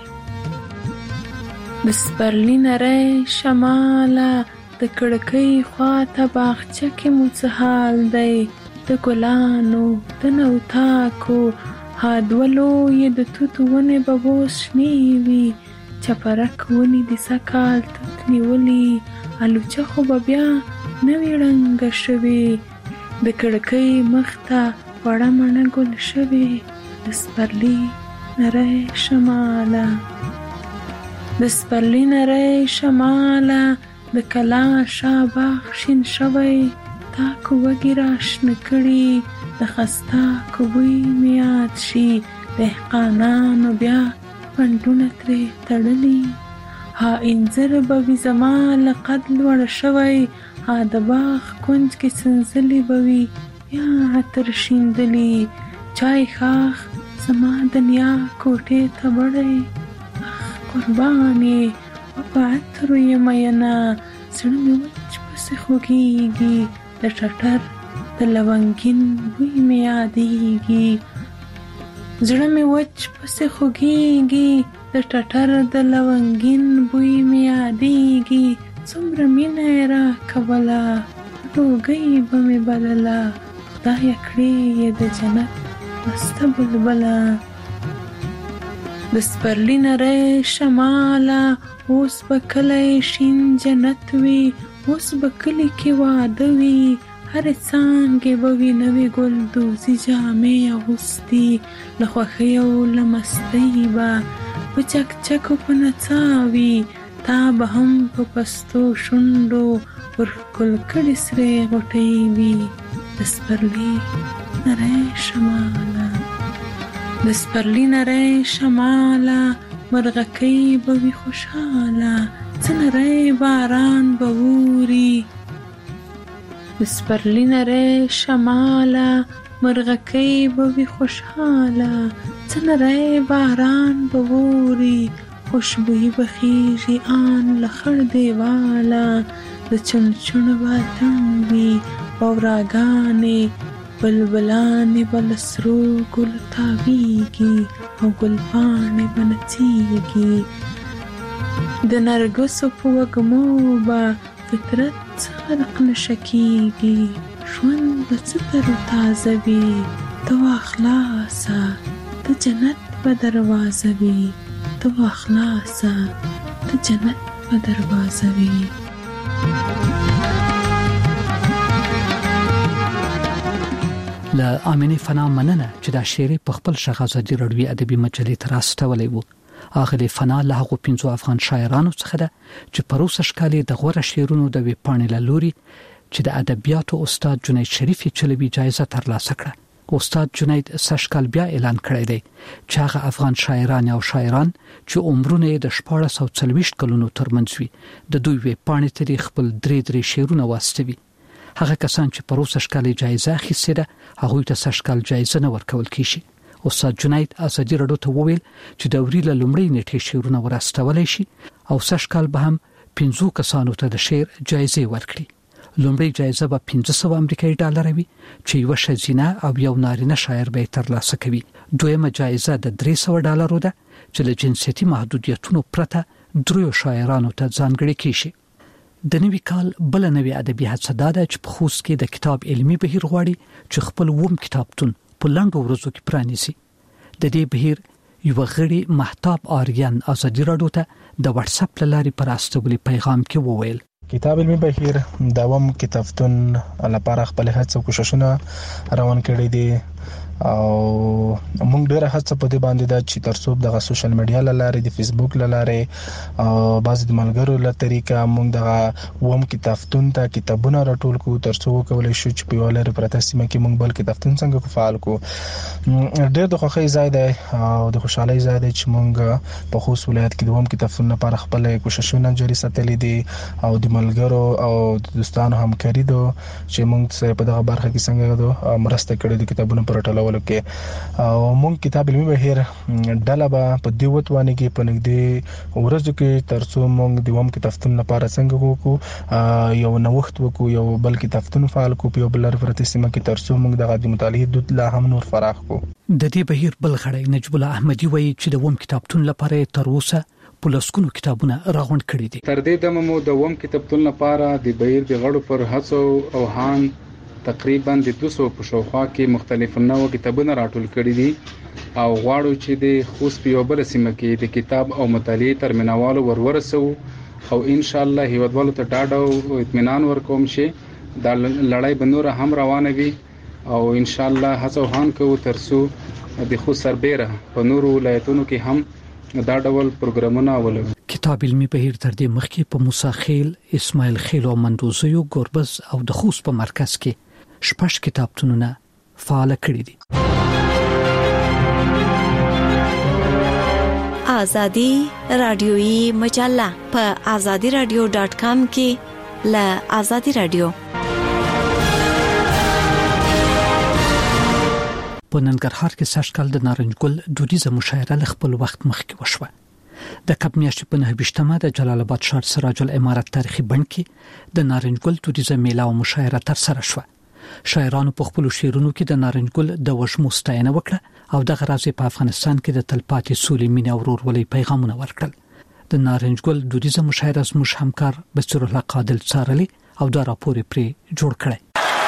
د سپرلي نری شماله د کړکۍ خواته باغچه کې مو څه حال دی د ګلانو د نوتاکو ها دوه لویې د توت ونې به اوس شنې وي چپرک ونې د سږکال توت نیولي الوچه خو به بیا نه وي ړنګه شوې د کړکۍ مخ ته وړه مڼه ګل شوې د سپرلي نری شماله د سپرلي نری شماله د کلا شا باغ شین شوی تاکو وږي راشنه کړي د خستا کوي میاد شي دهقانانو بیا پندونه ترې تړلي ها انځر به وي زما لقد لوړ شوی ها د باغ کونج کې سنځلې به وي یا عطر شیندلي چای خاخ زما دنیا کوټې ته بړی اخ قربان یې و په عطرو یې میینه زړه مې وچ پسې خوږېږي د ټټر د لونګین بوی مې یادېږي زړه مې وچ پسې خوږېږي د ټټر د لونګین بوی مې یادېږي څومره مینه یې راکوله ډوګۍ به مې بلله خدایه کړې یې د جنت مسته بلبله د سپرلي نری شماله اوس به کلی شین جنت وي اوس به کلي کې واده وي هرې څانګې به وي نوې ګلدوزي جامې اغوستي له خوښۍ او له مستۍ به په چکچکو په نڅا وي تا به هم په پستو شونډو ورښکل کړي سرې غوټۍ وي د سپرلي نری شماله د سپرلي نری شماله مرغکۍ به وي خوشحاله څه نری باران به اوري د سپرلي نری شماله مرغکۍ به وي خوشحاله څه نری باران به اوري خوشبویي به خیږي آن له خړ دیواله د چونچونو به اتڼ وي بوراګانې بلبلانې به له سرو ګلو تاویږي او ګلپاڼې به نڅیږي د نرګسو په وږمو به فطرت څه غرق نشه کیږي ژوند به څه تر تازه وي ته واخلاسه د جنت به دروازه وي ته واخلاسه د جنت به دروازه وي له امینه فنا مننه چې دا شعر په خپل شغازادي رډوي ادبي مجلې تر راستولې وو اخلي فنا له هغو پنځو افغان شاعرانو څخه ده چې پروسه شکالي د غوړه شعرونو د ویپانې لوري چې د ادبیاتو استاد جنید شریفي چلوي جایزه ترلاسه کړه استاد جنید سشکال بیا اعلان کړی دی چې هغه افغان شاعران او شاعران چې عمرونه د شپږ سوه څلوېښت کلونو ترمنځ وي د دوی ویپانې ته خپل درې درې شعرونه واستوي هغه کسان چې پروسه شکالي جایزه اخیستې ده هغه ته سشکال جایزه نه ورکول کیږي استاد جنید ازادي رادیو ته وویل چې د وري له لومړۍ نیټې شعرونه ورستولای شي او سشکال به هم پنځو کسانو ته د شعر جایزه ورکړي لومړی جایزه به پنځه سوه امریکایي ډالر وي چې یو ښځینه او یو نارینه شاعر به ترلاسه کوي دویمه جایزه د درې سوه ډالرو ده چې له جنسیتي محدودیتونو پرته دریو شاعرانو ته ځانګړي کیږي د نوي کال بل نوي ادبي هڅه ده چې په خوست کې د کتاب علمي بهیر غواړي چې خپل ووم کتابتون په لاندو ورځو کې پرانیزي د دې بهیر یو غړي محتاب آریان ازادي رادیو ته د واتس اپ لارې پر استوبلي پیغام کې وویل کتاب علمي بهیر دوام کتابتون لپاره خپل هڅه کوششونه روان کړي دي او موږ ډېر هڅه په دې باندې دا چې ترڅو د سوشل میډیا لاره د فیسبوک لاره او بعض د ملګرو له طریقه موږ د ووم کتابتون ته کتابونه راټول کو ترڅو کولای شو چې په ولر پرته سیمه کې موږ بل کتابتون څنګه فعال کو ډېر د خوښۍ ځای دی او د خوشحالۍ ځای دی چې موږ په خوست ولایت کې د ووم کتابتون لپاره خپل کوششونه جاري ساتلي دي او د ملګرو او د دوستانو همکاري دو چې موږ په دغه برخه کې څنګه مرسته کړې د کتابونو پر ټولو کې او موږ کتاب علمي بهیر ډله به په دې وتوانه کې په نږدې ورځو کې ترڅو موږ د ووم کتابتون لپاره څنګه وکړو یو نوښت وکړو یو بل کتابتون فعال کو په بل پرته سیمه کې ترڅو موږ د غږی مطالعه دود لا هم نور فراخ کو د دې بهیر بل غړی نجیب الله احمدي وایي چې د ووم کتابتون لپاره تر اوسه پولیسکونو کتابونه راغونډ کړي دي تر دې دمه مو د ووم کتابتون لپاره د بهیر د غړو پر هڅو او هان تقریبا د دوه سوه په شاوخوا کې مختلف نوو کتابونه راټول کړي دي او غواړو چې د خوست په یو بل سیمه کې د کتاب او مطالعه ترمنوالو ورورسو او ان شاء الله هیوادوالو ته ډاډ او اطمینان ورکوم چې دا لړۍ بنور هم روانه وي او ان شاء الله هڅه وهان کوو ترڅو د خوست سربېره په نورو ولایتونو کې هم دا ډول پروګرامونه ولرو کتاب علمي بهیر تر دې مخکې په موسی خیل اسماعیل خیل او مندوزیو ګوربز او د خوست په مرکز کې شپږ کتابتونونه فعال کړي دي. آزادی رادیویی مجله په آزادی رادیو ډاټ کام کې له آزادی رادیو. په ننګرهار کې سږ کال د نارنج ګل دودیزه مشاعره له خپل وخت مخکې وشوه. د کب میاشتې په نهه ویشتمه د جلال آباد ښار سراج العمارت تاریخي بڼ کې د نارنج ګل دودیزه میله او مشاعره ترسره شوه. شاعرانو په خپل شعرونو کې د نارنج ګل د وژمو ستاینه وکړه او دغه راز په افغانستان کې د تلپاتې سولې مینې او ورورولۍ پیغامونه ورکړل. د نارنج ګل دودیزه مشاعره زموږ همکار بصیر الله قادل څارلې او دا راپور پرې جوړ کړی.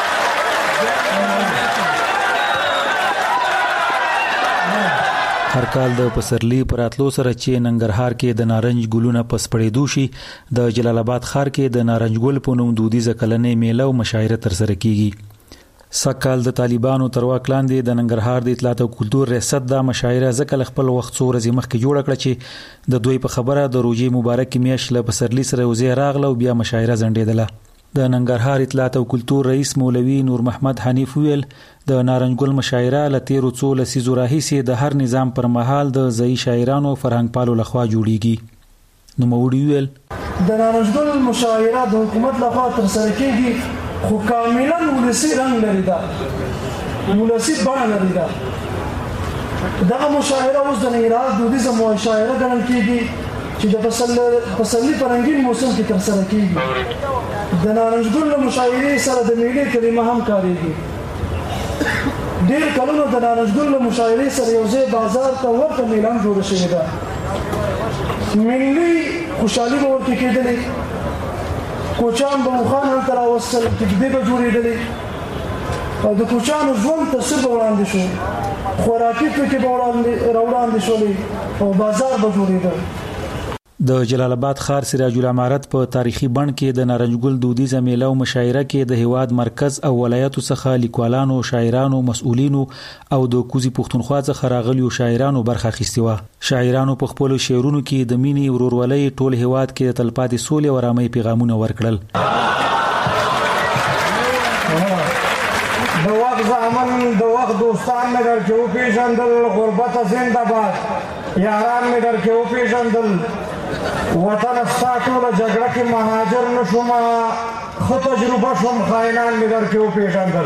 هر کال د پسرلی پراتلو سره چې ننګرهار کې د نارنج ګلونه پس پړېدو شي، د جلال آباد ښار کې د نارنج ګل په نوم دودیزه کلنې میله او مشاعره ترسره کیږي. سکهال د طالبانو تر واک لاندې د ننګرهار د اطلاعات او کلتور ریاست د مشاعره ځکه خپل وخت څو ورځې مخکې جوړ کړ چې د دوی په خبره د روزي مبارک میاشت له پسرلی سره وزې راغله او بیا مشاعره ځنډېدله. د ننګرهار اطلاعات او کلتور رئیس مولوي نور محمد حنیف ویل د نارنج ګل مشاعره له تیرو څو لسیزو راهیسې د هر نظام پر مهال د ځایي شاعرانو فرهنګ پالو لخوا جوړیږي. نو مولوي ویل د نارنج ګل مشاعره د حکومت لخوا ترسره کیږي خو کاملا ولسی رنګ لري، دا ولسی بڼه لري. دا دغه مشاعره اوس د ننګرهار دودیزه مشاعره ګڼل کیږي چې د پسرلي په رنګین موسم کې ترسره کیږي. د نارنج ګل مشاعرې سره د میلې کلمه هم کارېږي. ډېر کلونو د نارنج ګل مشاعرې سره یو ځای بازار ته ورته میله هم جوړه شوې ده. ملي خوشحالي به ورته کېدلې، کوچان به مخان هلته راوستل، کږدۍ به جوړېدلې او د کوچانو ژوند تصویر به وړاندې شو، خوراکي توکي به راوړاندې شولې او بازار به جوړېده. د جلال آباد ښار سراج العمارت په تاریخي بڼ کې د نارنج ګل دودیزه میله او مشاعره کې د هیواد مرکز او ولایتو څخه لیکوالانو، شاعرانو، مسؤلینو او د کوزي پښتونخوا څخه راغلي شاعرانو برخه اخیستې وه. شاعرانو په خپل شعرونو کې د مینې، ورورولۍ، ټول هیواد کې د تلپاتې سولې او آرامۍ پیغامونه ورکړل. د وخت زامن د وخت دوستان مې در کې وپېژندل، غربت زنده باد یاران مې در کې وپېژندل، وطن ستا ټوله جګړه کې مهاجر نه شوم، ښه تجربه شوم، خاینان مې در کې وپېژندل.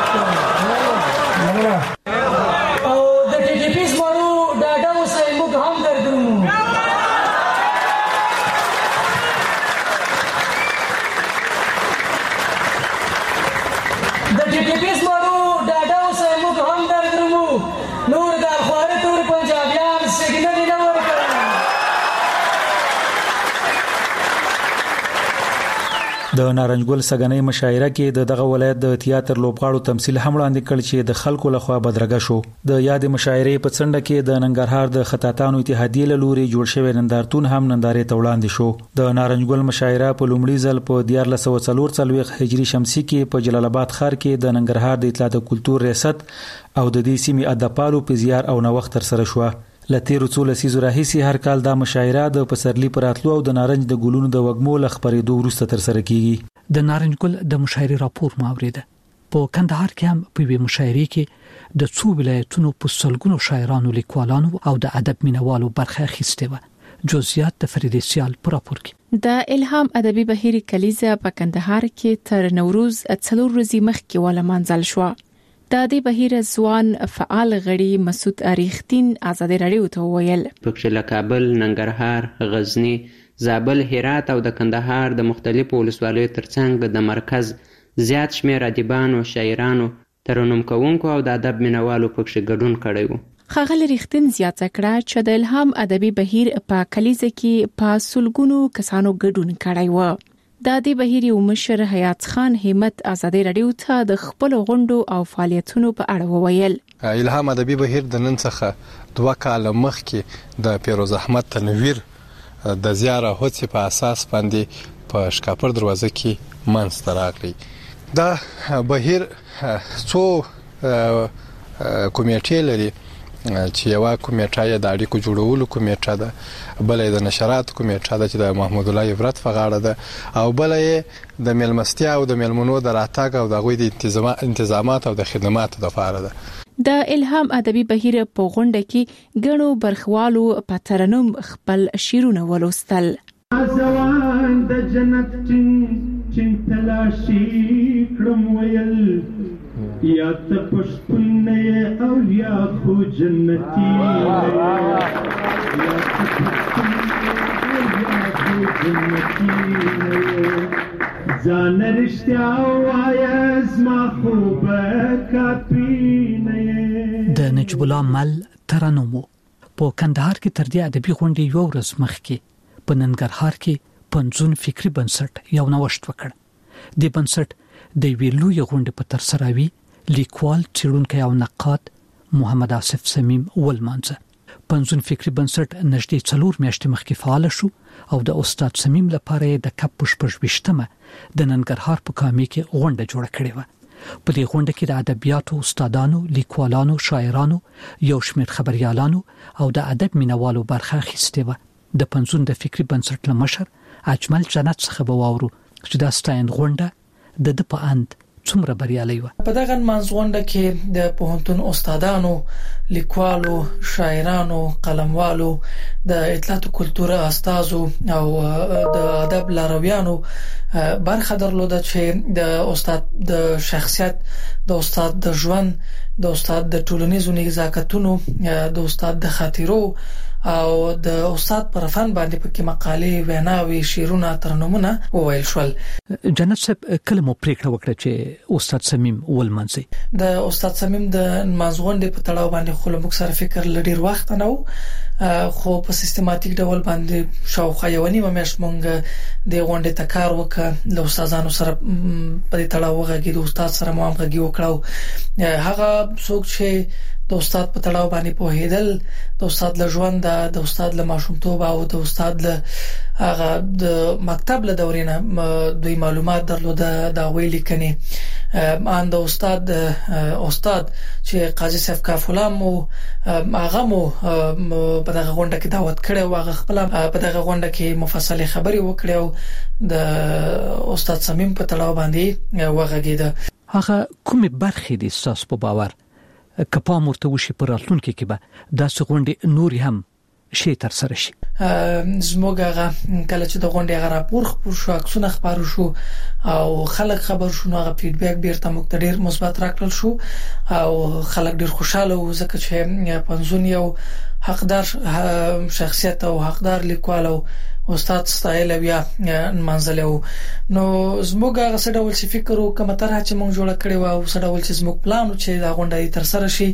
او د ټي ټي پي زمرو ډاډه اوسئ، موږ هم درځو. د ټي ټي پي زمرو ډاډه اوسئ، موږ هم درځو. نور دارخواره تور پنجابیان سګنل نه ورکړي. د نارنج ګل سګنۍ مشاعره کې د دغه ولایت د تیاتر لوبغاړو تمثيل هم وړاندې کړ چې د خلکو لخوا بدرګه شو. د یاد مشاعرې په څنډه کې د ننګرهار د خطاطانو اتحادیې له لوري جوړ شوی نندارتون هم نندارې ته وړاندې شو. د نارنج ګل مشاعره په لومړي ځل په دیار لس سوه څلور څلوېښت هجري شمسي کې په جلال آباد ښار کې د ننګرهار د اطلاعات او کلتور ریاست او د دې سیمې ادبپالو په زیار او نوښت ترسره شوه. له تیرو څو لسیزو راهیسې هر کال دا مشاعره د پسرلي پر راتلو او د نارنج د ګلونو د وږمو له خپرېدو وروسته ترسره کیږي. د نارنج ګل د مشاعرې راپور مو اوریده. په کندهار کې هم په وی مشاعرې کې د څو ولایتونو په سلګونو شاعرانو، لیکوالانو او د ادب مینوالو برخه اخیستې و. جزئیات د فریدې سیال په راپور کې. د الهام ادبي بهیر کلیزه په کندهار کې تر نوروز څلور ورځې مخکې ولمانځل شو. د دې بهیر ځوان فعال غړي مسعود اریختین آزادي رادیو ته ویل پکې له کابل، ننګرهار، غزنی، زابل، هرات او د کندهار د مختلفو ولسوالیو ترڅنګ د مرکز زیات شمېر ادیبانو، شاعرانو، ترنم کوونکو او د ادب مینوالو پکې ګډون کړی و. ښاغلي ریختین زیاته کړه چې د الهام ادبي بهیر په کلیزه کې په سلګونو کسانو ګډون کړی و. د دې بهیر یو مشر حیات خان همت آزادي رادیو ته د خپل غونډو او فعالیتونو په اړه وویل. الهام ادبي بهیر د نن څخه دوه کاله مخکې د پیروز احمد تنویر د زیاره هڅې په اساس باندې په شکاپور دروازه کې منځته راغلی. دا بهیر څو کمیټې لري چې یو کمیټه د اړیکو جوړولو کمیټه ده، بلې د نشرات کمیټه ده چې د محمود الله عبرت په غاړه ده، او بلې د ملمستیا او د ملمنو د راتګ او د غوي د انتظامات او د خدماتو لپاره ده. د الهام ادبي بهیر په غونډه کې غنو برخوالو په ترنم خپل شیرونه ولوستل. ازوان د جنت چین تلاشي کړم ویل یا ته پښتون نه او یا خو جنتی یا ته پښتون یا خو جنتی ځان رښتیا وایز ما خو به کاپی نه. د نجیب الله مل ترنم په کندهار کې تر دې ادبي غونډې یو ورځ مخکې په ننګرهار کې پنځون فکری بنسټ یو نوښت وکړ. د بنسټ د ویلو یو غونډه په تر سره وی لیکوال چیرونکو او نقاد محمد آصف سمیم ولمانځه. پنځون فکری بنسټ نږدې څلور میاشتې مخکې فعال شو او د استاد سمیم لپاره د کپ پښپښويشتمه د ننګرهار په کامي کې غونډه جوړه کړې و. په دې غونډه کې د ادبیاتو استادانو، لیکوالانو، شاعرانو، یو شمېر خبريالانو او د ادب مینوالو برخه اخیسته و. د پنځون د فکری بنسټ لمشر اجمل جنت څخه به واورو چې دا ستاین غونډه د د په اند څومره بریالي و. په دغه منځغونډه کې د پوهنتون استادانو، لیکوالو، شاعرانو، قلموالو، د اطلاعات او کلتور استادو او د ادب لارویانو برخه درلوده چې د استاد د شخصیت، د استاد د ژوند، د استاد د ټولنیزو نزاکتونو، د استاد د خاطرو او د استاد پر فن باندې پکې مقالې، ویناوي، شعرونه، ترنمونه وویل شول. جنت صاحب کلمو پریکړه وکړه چې استاد سمیم ولمنځي. د استاد سمیم د منځغونډې په تړاو باندې خو موږ سره فکر لډیر وخت نه و، خو په سیستماتیک ډول باندې شاوخوا یو نیمه میاشت مونږ د غونډې ته کار وکړ. د استادانو سره په دې تړاو غږی د استاد سره مو هم غږی وکړو. هغه څوک چې د استاد په تړاو باندې په هیدل، د استاد له ژوند، د استاد له ماشومتوب او د استاد له هغه د مکتب له دورې نه دوی معلومات درلوده، دا ویل کني ان د استاد استاد چې قاضي صاحب کافولام او هغه مو په دغه غونډه کې دعوت کړو، هغه خپل په دغه غونډه کې مفصله خبري وکړو د استاد سمیم په تړاو باندې وغږیده. هغه کومه برخه دي ساس په باور کپا مرته وشي پر راتلونکي کې به د سغونډي نوري هم شي تر سره شي. زموږ هغه کله چې د غونډې هغه راپور خپور شو، عکسونه خبرو شو او خلک خبر شو، هغه فیډبیک بیرته موږ ته ډیر مثبت راکړل شو او خلک ډیر خوشاله وو ځکه چې پنځون یو حقدار شخصیت او حقدار لیکوال او استاد ستایل بیا منځلو. نو زموږ هغه څه ډول چې فکر وکم تر هڅه موږ جوړ کړی و او څه ډول چې زموږ پلان چې دا غونډه تر سره شي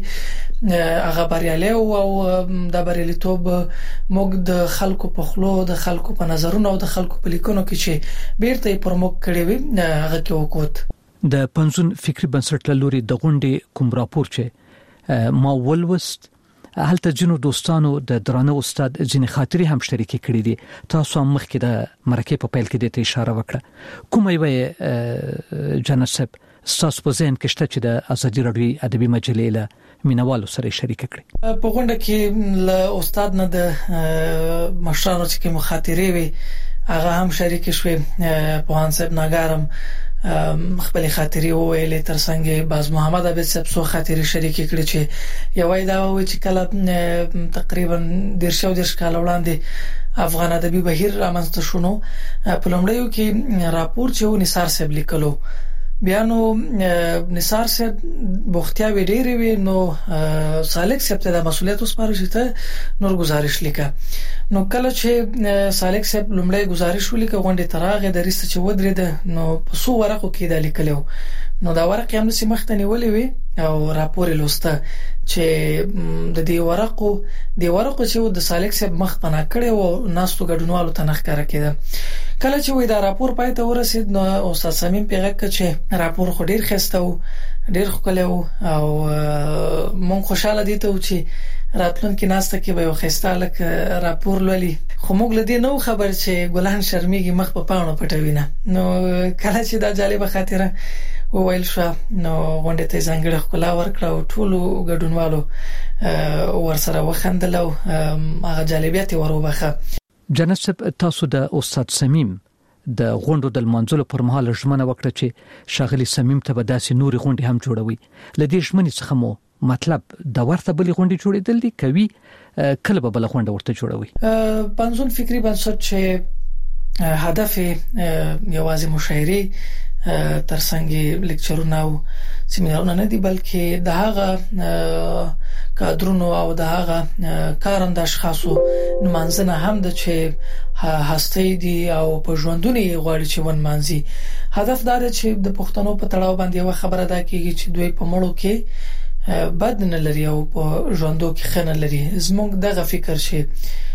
هغه بریالي او د بریالیتوب موږ د خلکو په خلو، د خلکو په نظرونو او د خلکو په لیکونو کې چې بیرته پر موږ کړی وي هغه کې وکوت. د پنځون فکری بنسټ لوري د غونډې کوم راپور چې ما ولوست هلته جنو دوستانو د درانه استاد ځینې خاطري هم شریکې کړې دي. تاسو هم مخکې د مرکه په پیل کې د اشاره وکړه. کومه یو جنسب تاسو په ذهن کې شته چې د ازادي راډیو ادبي مجلې له مینوالو سره شریک کړي؟ په غونډه کې له استاد نه د مشرانو چې مخاطرې وي هغه هم شریک شوي. په هانسب ناګارم خپل خاطري وویلې، ترڅنګ باز محمد عبد صاحب سو خاطري شریک کړي چې یو وای دا و چې کله تقریبا ډیر شو ډیر کال وړاندې افغان ادبي بهیر رامنځته شونه په لومړیو کې راپور چې و نثار صاحب لیکلو، بیا نو نثار صاحب بوختیا ویډیری وی نو سالک صاحب ته د مسولیت وسپارل شي ته نور گزارش لیکه. نو کله چې سالک صاحب لومړی گزارش ولیکه غونډه تراغه د ریست چې ودرې ده نو په سو ورقو کې د لیکلو، نو دا ورق هم نسی مختنی ولې وی او راپور لوسته چې د دې ورقو د ورقو چې د سالک صاحب مخ پناه کړي او ناستو ګډونوالو ته نخکاره کړه. کله چې وې دا راپور پای ته ورسید نو استاد سمیم پیغه کړ چې راپور خو ډیر خسته و، ډیر خوکلو او مونږ خوشاله دي ته چې راتلونکي ناسته کې به یو خستالک راپور لولي خو موږ لدی نو خبر چې ګلان شرمېږي مخ په پاڼو پټوي نه نو کله چې دا جالبه خاطره وویل شو نو غونډه ته ځانګړی ښکلا ورکړه او ټولو ګډونوالو ورسره وخندل او هغه جالبیت وروبخه. جناب تاسو د استاد سمیم د غونډو د منځلو پر مهال ژمنه وکړه چې شاغلي سمیم ته به داسې نوري غونډې هم جوړوي. لدې ژمنې څخه مو مطلب د ورته بلې غونډې جوړېدل دي کوي کله به بل غونډه ورته جوړوي؟ پنځون فکری بنسټ چې هدف یوازې مشاعره ترڅنګ لیکچرونه او سیمینارونه نه دي بلکې د هغه کادرونو او د هغه کارند اشخاصو نمانځنه هم د چې هستې دي او په ژوندونی غواړي چې ون مانځي. هدف دا دی چې د پښتنو په تړاو باندې یو خبره ده کیږي چې دوی په مړو کې بد نه لري او په ژوندو کې خنه لري. زموږ دغه فکر شي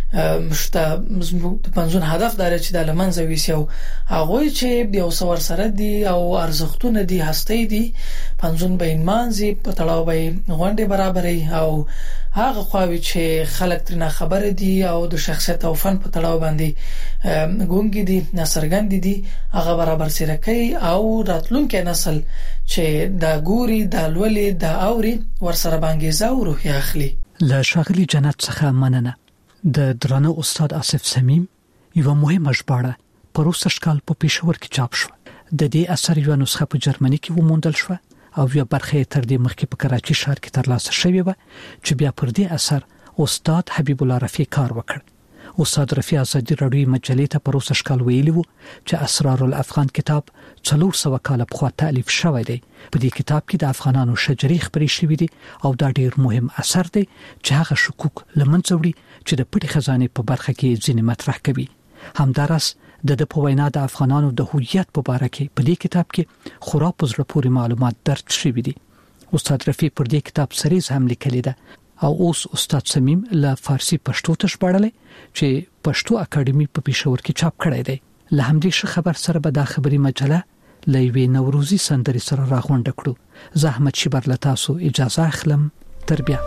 مشته زموږ د پنځون هدف دا چې د لمنځه ویسي او هغه چې یو څور سره دي او ارزښتونه دي هستې دي پنځون به انمانځي په تړاو به غونډه برابرې او هغه خواوی چې خلک ترنه خبر دي او د شخصیت او فن په تړاو باندې ګونګي دي نصرګند دي هغه برابر سره کوي او راتلونکي نسل چې دا ګوري دا لولي دا اوري ورسره باندې زاورو اخلي. له شاغلي جنت څخه مننه. د درانه استاد آصف سمیم یو مهمه ژباړه پروسه کال په پېښور کې چاپ شو. د دې اثر یو نسخه په جرمني کې وموندل شو او یو برخه تر دې مخکې په کراچي ښار کې ترلاسه شوې و چې بیا پر دې اثر استاد حبیب الله رفیع کار وکړ. استاد رفیع ازادي راډیو مجلې ته پروسه کال ویلی وو چې اسرار الافغان کتاب څلور سوه کال په تالیف شوی دی. په دې کتاب کې د افغانانو شجرې خبرې شوې دي او دا ډیر مهم اثر دی چې هغه شکوک لمنځه وړي چې د پټي خزانه په برخه کې ځینې مطرح کوي. همدارس د د په وینا د افغانانو د هویت په اړه کې په دې کتاب کې خورا په زړه پورې معلومات درج شوي دي. استاد رفیع پر دې کتاب سریز هم لیکلی ده او اوس استاد سمیم له فارسی پښتو ته ژباړلی چې پښتو اکیډمي په پېښور کې چاپ کړی دی. له همدې ښه خبر سره به دا خبري مجله لوي نوروزي سندري سره راغونډه کړو. زحمت شبر لتاسو اجازه اخلم. تربیه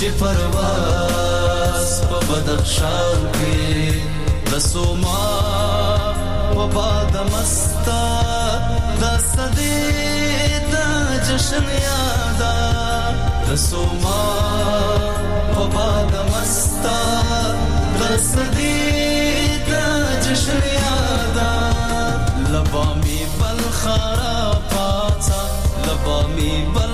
چې پرواز په بدخشان کې د سوما په باد مستا د صدې د جشن یادا د سوما په باد مستا د صدې د جشن یادا لبا می بل خرا پاتا لبا می بل